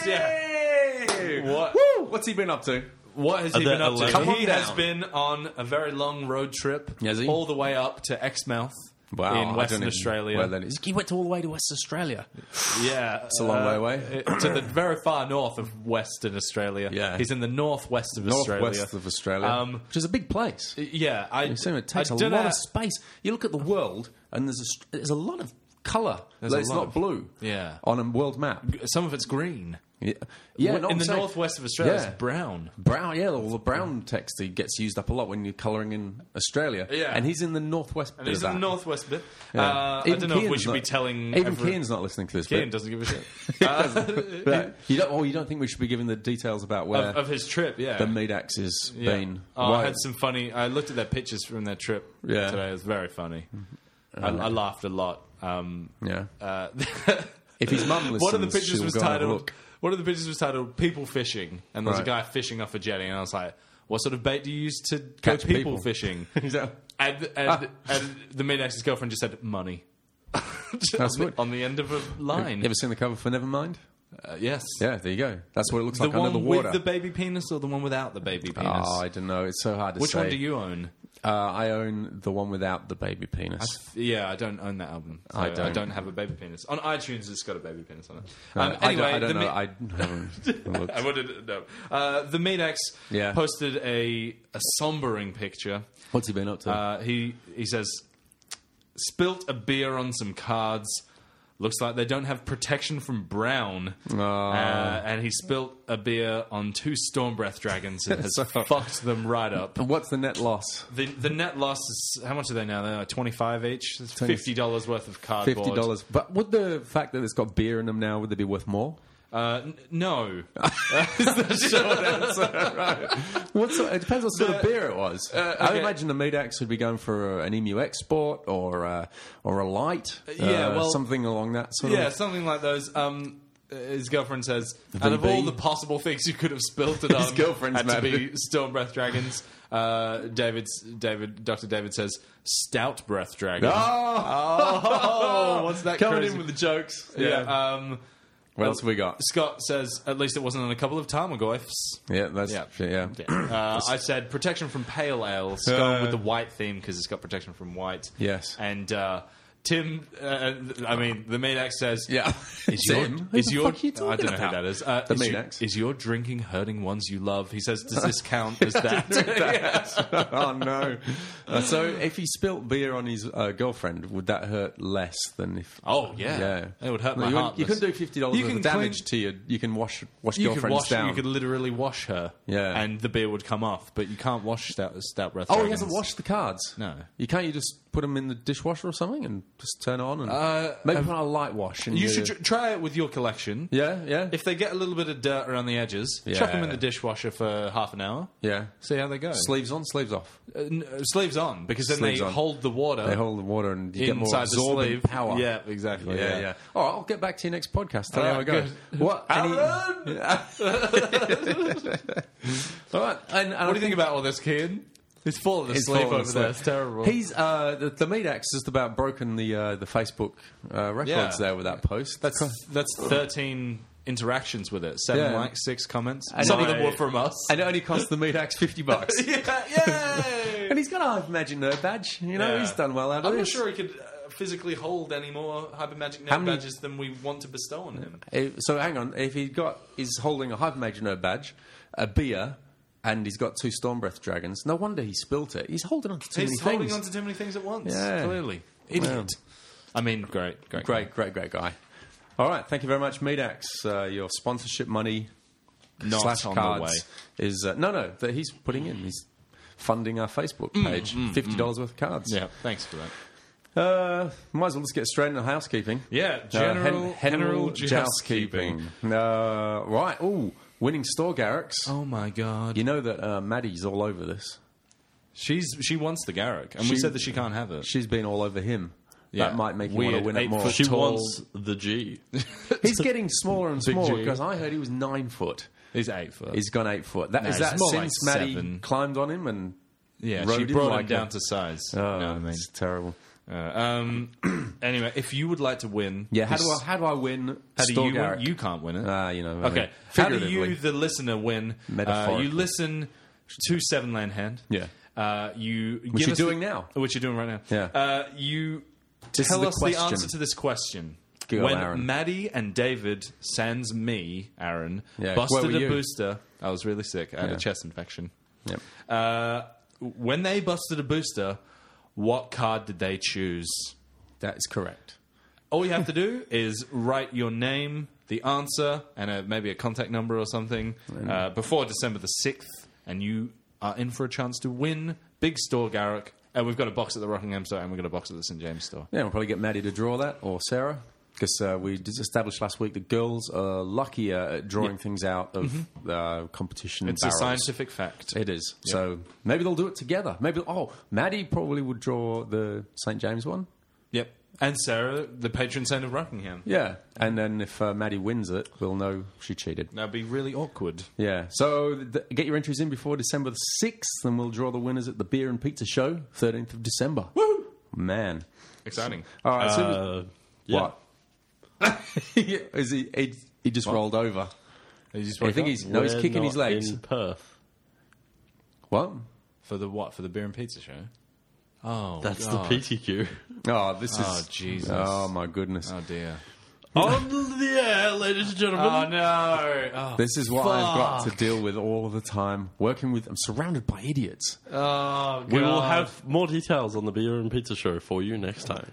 yeah. What? Woo! What's he been up to? What has Are he there been up to? eleven? Come on He has down. been on a very long road trip, Has he? all the way up to Exmouth Wow, in I don't Western even- Australia. Well, then it's He went all the way to West Australia. yeah, it's a long way away. it- to the very far north of Western Australia. Yeah. he's in the northwest of Australia. northwest of Australia, Um, which is a big place. Yeah, I. You see, it takes I a don't lot know- of space. You look at the world, and there's a, st- there's a lot of colour. There's a it's lot not of- blue. Yeah. On a world map. Some of it's green. Yeah, yeah When- no, in I'm the saying- northwest of Australia, Yeah. it's brown. Brown, yeah, all the brown text gets used up a lot when you're colouring in Australia. Yeah. and he's in the northwest. And bit he's of in the that. northwest bit. Yeah. Uh, I Even don't know if we Kian's should be not- telling. Even every- Kian's not listening to this. Kian bit. doesn't give a shit. Uh, But you don't. Oh, you don't think we should be giving the details about where of, of his trip, yeah. the Medax has Yeah. been? Oh, Why- I had some funny. I looked at their pictures from their trip Yeah. today. It was very funny. I, I laughed a lot. Um, yeah. uh, If his mum listens, one of the pictures she'll was go and have a titled. look. One of the pictures was titled "People Fishing," and there was Right. a guy fishing off a jetty, and I was like, "What sort of bait do you use to go Catch people, people. fishing?" Is that- and and, and the Medax's girlfriend just said, "Money." Just That's on, the, good. on the end of a line. You ever seen the cover for Nevermind? Uh, yes. Yeah, there you go. That's what it looks The like one under the water. with the baby penis or the one without the baby penis? Oh, I don't know. It's so hard to Which say. one do you own? Uh, I own the one without the baby penis. Yeah, I don't own that album. So I I don't. don't. have a baby penis. On iTunes, it's got a baby penis on it. Uh, Um, I anyway, don't, I don't the know. Mi- I haven't looked. I wouldn't know. Uh, the Medax Yeah. posted a, a sombering picture. What's he been up to? Uh, he he says, spilt a beer on some cards. Looks like they don't have protection from brown. Oh. Uh, and he spilt a beer on two Stormbreath dragons and has So- fucked them right up. And what's the net loss? The the net loss is how much are they now? They're like twenty-five each. It's twenty fifty dollars worth of cardboard. Fifty dollars. But would the fact that it's got beer in them now would they be worth more? Uh, n- no. What sort, it depends what sort of The- beer it was. Uh, I okay. imagine the Medax would be going for an Emu Export or uh, or a light. yeah, uh, well- something along that sort Yeah, of. something like those. Um, uh, his girlfriend says, V out of B. all the possible things you could have spilt it on, His girlfriend's had to mad. be Stormbreath dragons. Uh, David's David, Doctor David says, stout breath dragon. Oh, Oh, what's that? coming crazy? in with the jokes. Yeah. Um, What else have we got? Scott says, at least it wasn't on a couple of Tarmogoyfs. Yeah, that's Yeah. yeah. Uh, I said protection from pale ale. It's going with the white theme because it's got protection from white. Yes. And uh, Tim, uh, I mean, the Medax says, Yeah. Is your, Tim? Who is the your, fuck are you talking I don't know about? who that is. Uh, The is, your, Medax. is your drinking hurting ones you love? He says, does this count as that? Oh no! Uh, so if he spilt beer on his uh, girlfriend, would that hurt less than if? Oh, yeah. yeah. It would hurt No, my you, heart You less. can do fifty dollars You worth can of damage clean- to your. You can wash wash You could girlfriends wash. down. You could literally wash her, Yeah. and the beer would come off. But you can't wash stout, stout breath. oh, he dragons. hasn't washed the cards. No. You can't. You just put them in the dishwasher or something and just turn it on and Uh, maybe have- put on a light wash. And You should tr- try it with your collection. Yeah, yeah, If they get a little bit of dirt around the edges, Yeah. chuck them in the dishwasher for half an hour. yeah. See how they go. Sleeves on, sleeves off. Uh, n- uh, sleeves on, because then Sleeves they on. hold the water. They hold the water and you get more inside the absorbent sleeve. power. Yeah, exactly. Yeah, yeah. All right, I'll get back to you next podcast. Tell you how it Alright, goes. good. What? Any- All right. And, and What do you think about all this, kid? He's falling He's asleep fallen over there. asleep. It's terrible. He's uh, the, the Medax just about broken the uh, the Facebook uh, records Yeah. there with that post. That's that's thirteen interactions with it. Seven Yeah. likes, six comments. And Some of I- them were from us. and it only cost the Medax fifty bucks. yeah, yay! And he's got a Hyper Magic Nerd badge. You know, Yeah. he's done well out of I'm not this. sure he could uh, physically hold any more Hyper Magic Nerd How many- badges than we want to bestow on him. Eh, So hang on, if he got is holding a Hyper Magic Nerd badge, a beer, and he's got two Stormbreath dragons, no wonder he spilt it. He's holding on to too He's many holding things. on to too many things at once. Yeah. Clearly. Idiot. I mean, great. Great. Great, great, great guy. All right, thank you very much, Medax. Uh, your sponsorship money Not slash on the cards way. is uh, no, no that he's putting in. He's funding our Facebook page. Fifty dollars worth of cards. Yeah, thanks for that. Uh, might as well just get straight into housekeeping. Yeah, Uh, general, hen- general housekeeping. Uh, right. Oh, winning store Garrix. Oh my god. You know that uh, Maddie's all over this. She's she wants the Garrick, and we She- said that she can't have it. She's been all over him. Yeah. That might make you want Weird. to win it Eight more. foot She tall. wants the G. He's getting smaller and Big smaller G. because I heard he was nine foot. He's eight foot. He's gone eight foot. That, No, is he's that more since like Maddie seven. climbed on him and yeah, rode she him brought like him down a- to size. Oh, you know what I mean? it's terrible. Uh, um, anyway, if you would like to win, Yeah, how this- do I how do I win? how do store you Garrick? win? You can't win it. Ah, you know. okay, how do figuratively. you, the listener, win? Uh, Metaphorically. you listen to Seven Land Hand. Yeah. Uh, you Which give you're us doing the- now. Which you're doing right now. Yeah. Uh, you This tell is the us the question. answer to this question. Go, when Aaron. Maddie and David sans me, Aaron, Yeah, where busted were a you? booster. I was really sick. I had Yeah. a chest infection. Yep. Uh, when they busted a booster, what card did they choose? That is correct. All you have to do is write your name, the answer, and a, maybe a contact number or something uh, before December the sixth, and you are in for a chance to win Big Store Garrick. And we've got a box at the Rockingham store, and we've got a box at the Saint James store. Yeah, we'll probably get Maddie to draw that, or Sarah, because uh, we just established last week that girls are luckier at drawing things out of uh, competition Mm-hmm. It's barrels. a scientific fact. It is. So maybe they'll do it together. Maybe, oh, Maddie probably would draw the Saint James one. Yep. And Sarah, the patron saint of Rockingham. Yeah. And then if uh, Maddie wins it, we'll know she cheated. That'd be really awkward. Yeah. So th- get your entries in before December the sixth, and we'll draw the winners at the Beer and Pizza Show, thirteenth of December. Woo! Man. Exciting. All right. So Uh, yeah. what? Is he, he, he just rolled over. You just I woke think up? he's, no, he's We're kicking his not legs. in Perth. What? For the what? For the beer and pizza show? Oh, That's God. the P T Q. Oh, this is. Oh, Jesus. Oh, my goodness. Oh, dear. On the air, ladies and gentlemen. Oh, no. Oh, This is what I've got to deal with all the time. Working with, I'm surrounded by idiots. oh God. We will have more details on the Beer and Pizza Show for you next time.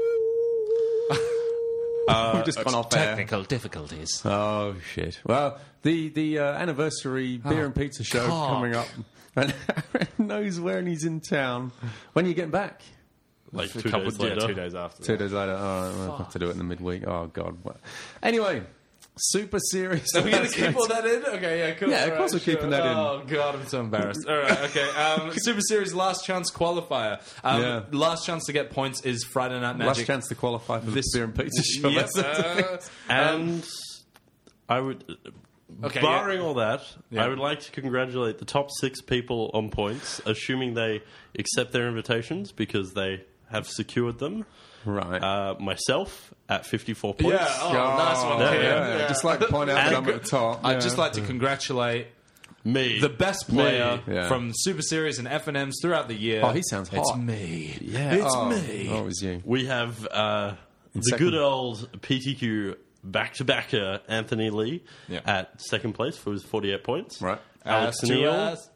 We've just gone off air. technical difficulties. Oh shit! Well, the the uh, anniversary beer and pizza show cock. coming up, and Aaron knows when he's in town. When are you getting back? Like A two couple days yeah, later. two days after. Two days later. Oh, I'll have to do it in the midweek. Oh god. What? Anyway, super serious. Are we going to keep all that in? Okay, yeah, cool. Yeah, of All course we're keeping that in. Oh, God, I'm so embarrassed. All right, okay. Um, Super Series Last Chance Qualifier. Um, Yeah. Last chance to get points is Friday Night Magic. Last chance to qualify for This- the beer and pizza show. Yep, That's- uh, And I would, Okay, barring yeah. all that, Yeah. I would like to congratulate the top six people on points, assuming they accept their invitations because they have secured them. right. Uh, myself at fifty-four points. Yeah, oh, nice one, yeah, Kim. yeah. Yeah. Just like to point out that And- I'm at the top. I'd Yeah. just like to congratulate Me. the best player Me. Yeah. from Super Series and F N Ms throughout the year. Oh, he sounds hot. It's me. Yeah, it's oh, me. Oh, it was you. We have uh, the second- good old P T Q back-to-backer Anthony Lee Yeah. at second place for his forty-eight points. Right. Alex Ass to Neal, ass.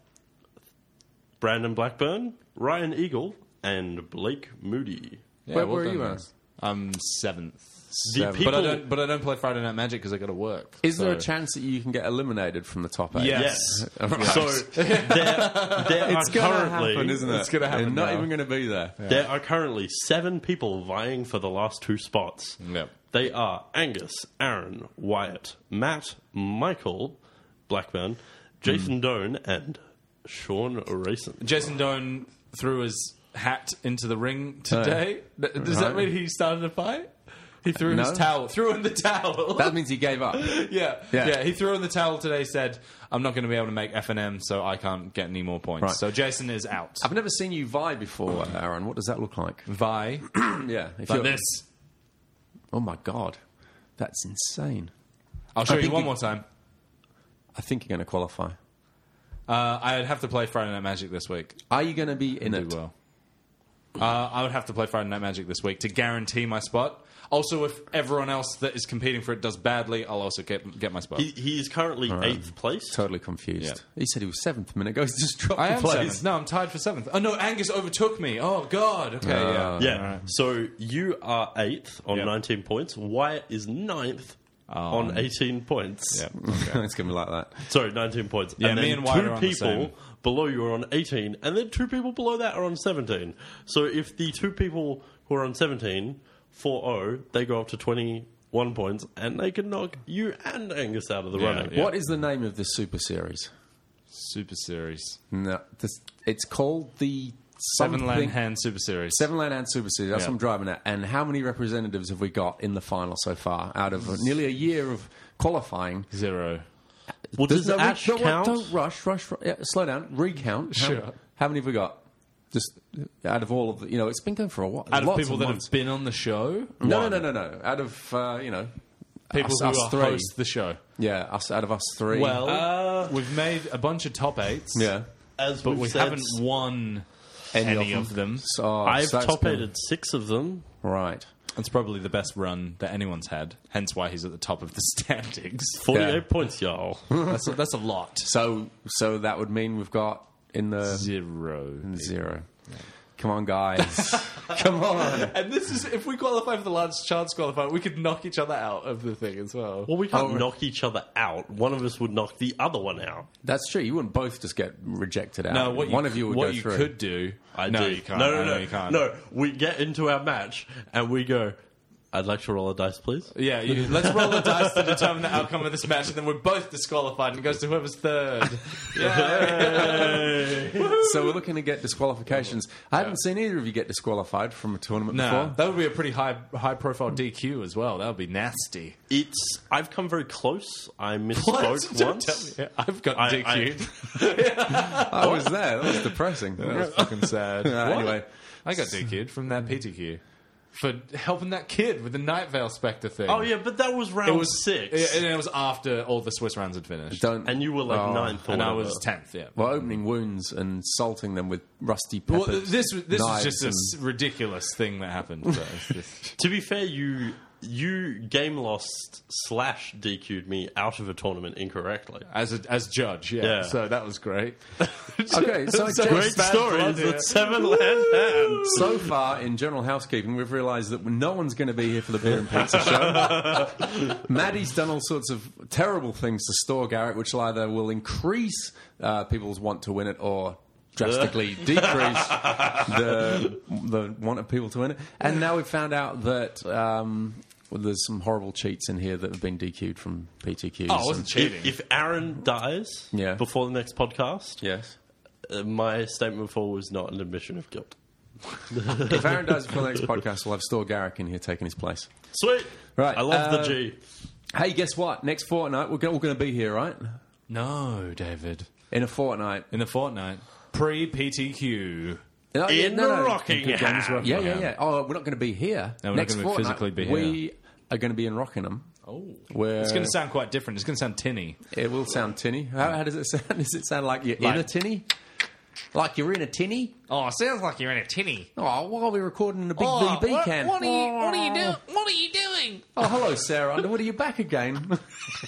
Brandon Blackburn, Ryan Eagle, and Blake Moody. Yeah, Where well were done, you guys. I'm seventh. The Seven. people, But I don't. But I don't play Friday Night Magic because I got to work. Is there a so- chance that you can get eliminated from the top eight? Yes. yes. So there, there It's are going to currently happen, isn't it? It's gonna happen They're not now. even going to be there. there are currently seven people vying for the last two spots. Yep. They are Angus, Aaron, Wyatt, Matt, Michael, Blackburn, Jason Doan, and Sean Rayson. Jason Doan threw his hat into the ring today. Th- Does that Right. mean he started a fight? He threw No. his towel. Threw in the towel. That means he gave up. yeah. Yeah. yeah, He threw in the towel today. Said, "I'm not going to be able to make F N M, so I can't get any more points." Right. So Jason is out. I've never seen you vie before, Aaron. What does that look like? Vi Yeah. If like you're- this. Oh, my God. That's insane. I'll show I you think one you- more time. I think you're going to qualify. Uh, I'd have to play Friday Night Magic this week. Are you going to be in Do it? well. Uh, I would have to play Friday Night Magic this week to guarantee my spot. Also, if everyone else that is competing for it does badly, I'll also get get my spot. He, he is currently eighth place. Totally confused. Yeah. He said he was seventh a minute ago. He's just dropped I the am place. seventh. No, I'm tied for seventh. Oh no, Angus overtook me. Oh God. Okay, yeah. Yeah. Alright. So you are eighth on Yep. nineteen points. Wyatt is ninth on eighteen points. Yeah. It's going to be like that. Sorry, nineteen points. Yeah, and me then and Wyatt two are on the people same. below you are on eighteen, and then two people below that are on seventeen. So if the two people who are on seventeen, four oh, they go up to twenty-one points, and they can knock you and Angus out of the Yeah, running. yeah. What is the name of this Super Series? Super Series. No, this, it's called the Seven something- Land Hand Super Series. Seven Land and Super Series. That's Yeah. what I'm driving at. And how many representatives have we got in the final so far? Out of nearly a year of qualifying. Zero. Well, does no, Ash no, what, count? don't rush, rush, rush. Yeah, slow down. Recount. How, Sure. How many have we got? Just out of all of the, you know, it's been going for a while. Out of Lots people that months. have been on the show, No, one. no, no, no, no. Out of uh, you know, people us, who us are three. host the show. Yeah, us out of us three. Well, Uh, we've made a bunch of top eights. yeah. As but we've we said, haven't won Any, any of of them. them. So, oh, I've so that's top been- eighted six of them. Right. It's probably the best run that anyone's had. Hence why he's at the top of the standings. forty-eight Yeah. points, y'all. that's, a, that's a lot. So, so that would mean we've got in the Zero. zero. Come on, guys. Come on. And this is if we qualify for the last chance qualifier, we could knock each other out of the thing as well. Well, we can't Oh, knock each other out. One of us would knock the other one out. That's true. You wouldn't both just get rejected out. No, what you, one of you would what go you through. could do. I no, do. you can't. No, no, I know no, you can't. no. We get into our match and we go. I'd like to roll a dice, please. Yeah, you, let's roll the dice to determine the outcome of this match, and then we're both disqualified, and it goes to whoever's third. So we're looking to get disqualifications. I haven't seen either of you get disqualified from a tournament No, before. that would be a pretty high high profile D Q as well. That would be nasty. It's. I've come very close. I misspoke Don't once. tell me. I've got I- D Q'd. I was there. That was depressing. That was fucking sad. Uh, anyway, I got D Q'd from that P T Q for helping that kid with the Night Vale Spectre thing. Oh yeah, but that was round it was six, Yeah, and it was after all the Swiss rounds had finished. don't. and you were like Oh. ninth, or and I whatever. was tenth. Yeah. Well, opening wounds and salting them with rusty Well, peppers. this was this was knives just a and- s- ridiculous thing that happened. So it's just- To be fair, you you game lost slash D Q'd me out of a tournament incorrectly. as a, as judge, yeah. Yeah. So that was great. Okay, so So James- Great bad stories blood, with yeah. seven land hands. So far, in general housekeeping, we've realised that no one's going to be here for the beer and pizza show. Maddie's done all sorts of terrible things to Store Garrett, which either will increase uh, people's want to win it or drastically decrease the the want of people to win it. And now we've found out that um, well, there's some horrible cheats in here that have been D Q'd from P T Qs. Oh, I wasn't cheating. If, if Aaron dies Yeah. before the next podcast, Yes. uh, my statement before was not an admission of guilt. If Aaron dies before the next podcast, we'll have Store Garrick in here taking his place. Sweet. Right, I love the uh, G. Hey, guess what? Next fortnight, we're all going to be here, right? No, David. In a fortnight. In the fortnight, pre P T Q. No, In Rockingham. Yeah, yeah, yeah. Oh, we're not going to be here. No, we're not Next gonna fortnight, physically be here. We are going to be in Rockingham Oh, Where it's going to sound quite different. It's going to sound tinny. it will sound tinny. How, how does it sound? Does it sound like you're Like- in a tinny? Like you're in a tinny? Oh, it sounds like you're in a tinny. Oh, why are we recording in a big Oh, V B what- can? what are you- what are you doing? What are you doing? Oh, hello, Sarah Underwood. Are you back again?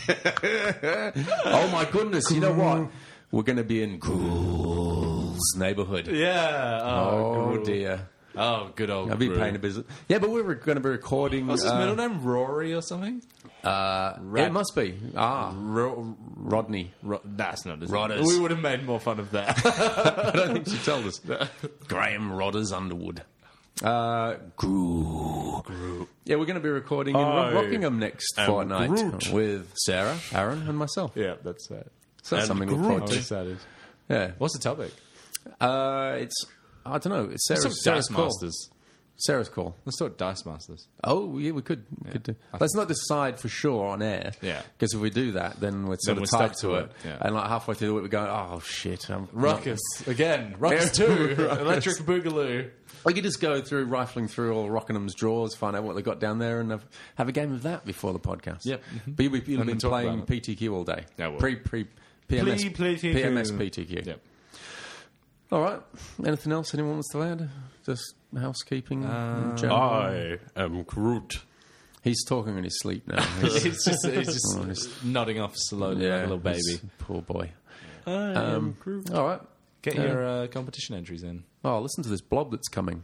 Oh, my goodness. You know what? We're going to be in Ghoul's neighborhood. Yeah. Oh, good. dear. Oh, good old. I'll be Gru. paying a visit. Yeah, but we were going to be recording. What's his uh, middle name? Rory or something? Uh, it must be. Ah, Ro- Rodney. Ro- that's not his Rodders. name. We would have made more fun of that. I don't think she told us. Graham Rodders Underwood. Uh, Gru. Yeah, we're going to be recording in I Rockingham next am fortnight Groot. with Sarah, Aaron, and myself. yeah, that's that. So that's And something to look forward Groot. to. that is. Yeah. What's the topic? Uh, it's, I don't know, it's Sarah's, Let's talk Sarah's Dice call. Masters. Sarah's call. Let's talk Dice Masters. Oh, yeah, we could. we could do. Let's not decide for sure on air. Yeah. Because if we do that, then we're sort Then of we're tied stuck to to it. it, yeah. And like halfway through it, we're going, oh, shit. I'm Ruckus. Again. Ruckus Yeah. two. Ruckus. Electric Boogaloo. We could just go through, rifling through all Rockinham's drawers, find out what they got down there, and have, have a game of that before the podcast. Yep. But you'll, be, you'll have And been then talk playing about it. P T Q all day. Yeah, I will. Pre, pre, P M S, Play P T Q. P M S P T Q. Yep. All right. Anything else anyone wants to add? Just housekeeping in general? I am Groot. He's talking in his sleep now. He's- He's just, he's just Oh, he's- nodding off slowly like a little baby. he's- Poor boy. I am Groot. All right. Get Yeah. your uh, competition entries in. Oh, listen to this blob that's coming.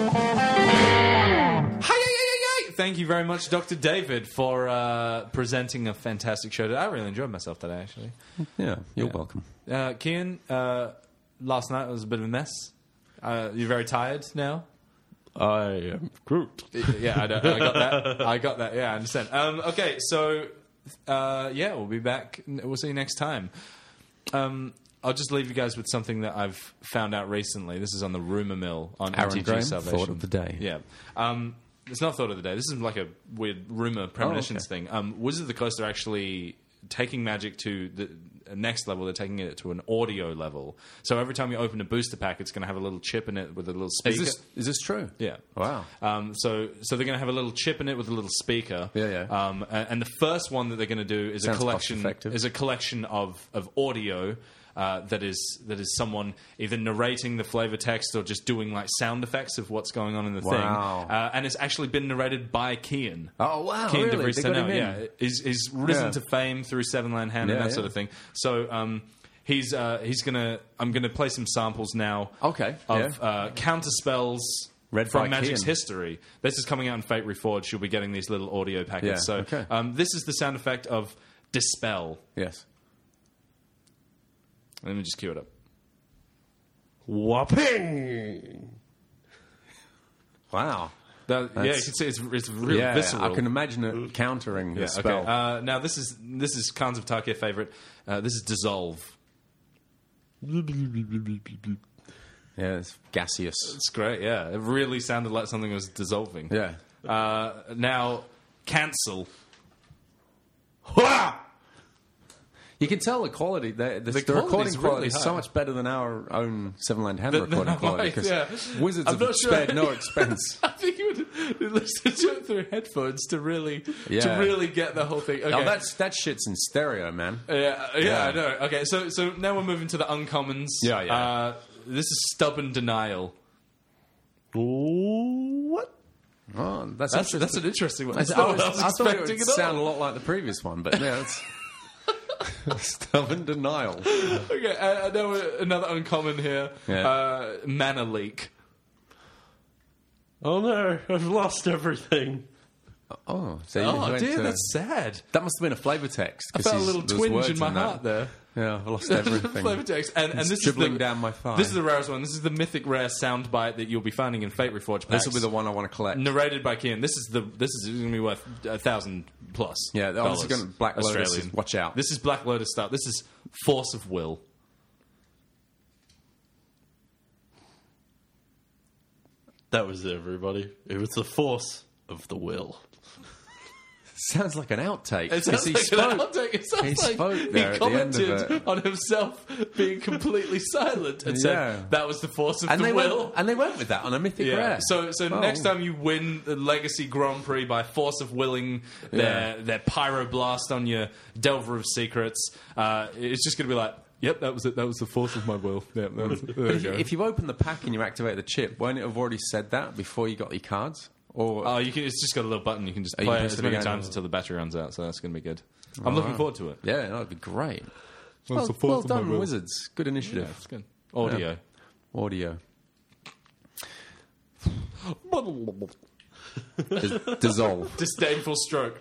Thank you very much, Doctor David, for uh, presenting a fantastic show today. I really enjoyed myself today, actually. Yeah, you're Yeah. welcome. Uh, Kian, uh, last night was a bit of a mess. Uh, you're very tired now? I am Groot. Yeah, I, know, I got that. I got that. Yeah, I understand. Um, okay, so, uh, yeah, we'll be back. We'll see you next time. Um, I'll just leave you guys with something that I've found out recently. This is on the Rumour Mill on Aaron M T G Graham, Salvation. thought of the day. Yeah. Um, it's not thought of the day. This is like a weird rumour premonitions okay. thing. Um, Wizards of the Coast are actually taking Magic to the next level. They're taking it to an audio level. So every time you open a booster pack, it's going to have a little chip in it with a little speaker. Is this, is this true? Yeah. Wow. Um, so, so they're going to have a little chip in it with a little speaker. Yeah, yeah. Um, a- and the first one that they're going to do is Sounds a collection cost-effective. is a collection of of audio. Uh, that is that is someone either narrating the flavor text or just doing like sound effects of what's going on in the Wow. thing. Uh, and it's actually been narrated by Kian. Oh, wow, Kian really? DeVries They got him Tennell, in? yeah, he's, he's risen Yeah. to fame through Seven Land Hand and Yeah, that sort yeah. of thing. So um, he's uh, he's gonna I'm gonna play some samples now. Okay, Of yeah. uh, counter spells. Read from by Magic's Kian. history. This is coming out in Fate Reforged. You'll be getting these little audio packets. Yeah, so okay. um, this is the sound effect of Dispel. Yes. Let me just cue it up. Whopping! Wow. That, yeah, you That's- can see it's, it's really Yeah, visceral. I can imagine it countering the Yeah, spell. okay. Uh, now this is this is Khans of Tarkir favorite. Uh, this is Dissolve. Yeah, it's gaseous. It's great. Yeah, it really sounded like something was dissolving. Yeah. Uh, now Cancel. You can tell the quality. The, the, The the recording quality's quality really is high. so much better than our own Seven Land Hand The- recording the- quality. Because yeah. Wizards I'm have not sure- spared no expense. I think you would listen to it through headphones to really to Yeah. really get the whole thing. Okay. Oh, that's that shit's in stereo, man. Yeah, yeah, Yeah. I know. Okay, so so now we're moving to the uncommons. Yeah, yeah. Uh, this is Stubborn Denial. What? Oh, that's That's interesting. that's an interesting one. I, That's I not was, what I was I thought it expecting would at sound a all. lot like the previous one, but yeah, it's stubborn denial. Okay, uh, I know another uncommon here. Yeah. Uh, Mana Leak. Oh no, I've lost everything. Oh, so you Oh went dear, to- that's sad. that must have been a flavour text. I 'cause felt a he's- little there's twinge words in my that. heart there. Yeah, I've lost everything. Flavor text, and, and It's this is the, dribbling down my thigh. This is the rarest one. This is the mythic rare soundbite that you'll be finding in Fate Reforged packs. This will be the one I want to collect. narrated by Kian. This is the this is going to be worth a thousand plus. Yeah, oh, this dollars is gonna- Black Lotus is- Australian. watch out. This is Black Lotus stuff. This is Force of Will. That was it, everybody. It was the force of the will. Sounds like an outtake. It sounds he like spoke. an outtake. It sounds He like spoke there he at the end of commented it. on himself being completely silent and Yeah. said that was the force of And the they will. went, and they went with that on a mythic Yeah. rare. So, so Oh. next time you win the Legacy Grand Prix by force of willing their Yeah. their pyroblast on your Delver of Secrets, uh, it's just going to be like, yep, that was it. That was the force of my will. Yeah, that was, there But you if, go. if you open the pack and you activate the chip, won't it have already said that before you got your cards? Or Oh, you can. It's just got a little button. You can just Oh, you play can it press as it many again. times until the battery runs out. So that's going to be good. I'm looking forward to it. yeah, that would be great. Well, Well, it's the force well of my done, will. Wizards. Good Yeah, initiative. it's good. Audio. Audio. Dis- dissolve. Disdainful stroke.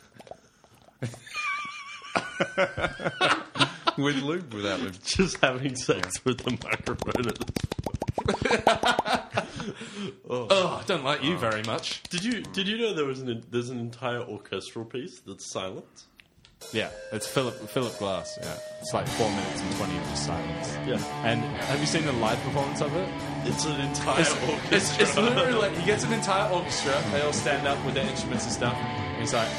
With lube, without lube. Just having sex with the microphone at this Oh, I don't like you very much. Did you did you know there was an there's an entire orchestral piece that's silent? Yeah, it's Philip Philip Glass. Yeah, it's like four minutes and twenty of silence. Yeah, And have you seen the live performance of it? it's an entire It's, orchestra. it's, it's literally like he gets an entire orchestra. They all stand up with their instruments and stuff. And he's like,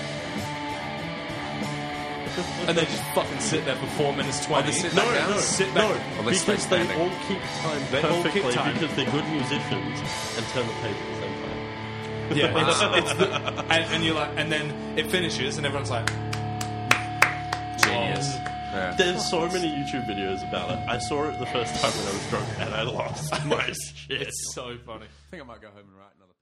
and they just fucking sit there for four minutes twenty. sit no, back down? no, sit no, back. Or they stay because they standing? all keep time They all keep perfectly time. because they're good musicians and turn the page at the same time. Yeah, it's, it's the, and, and you're like, and then it finishes, and everyone's like, Genius. Yeah. There's so many YouTube videos about it. I saw it the first time when I was drunk and I lost my shit. it's so funny. I think I might go home and write another.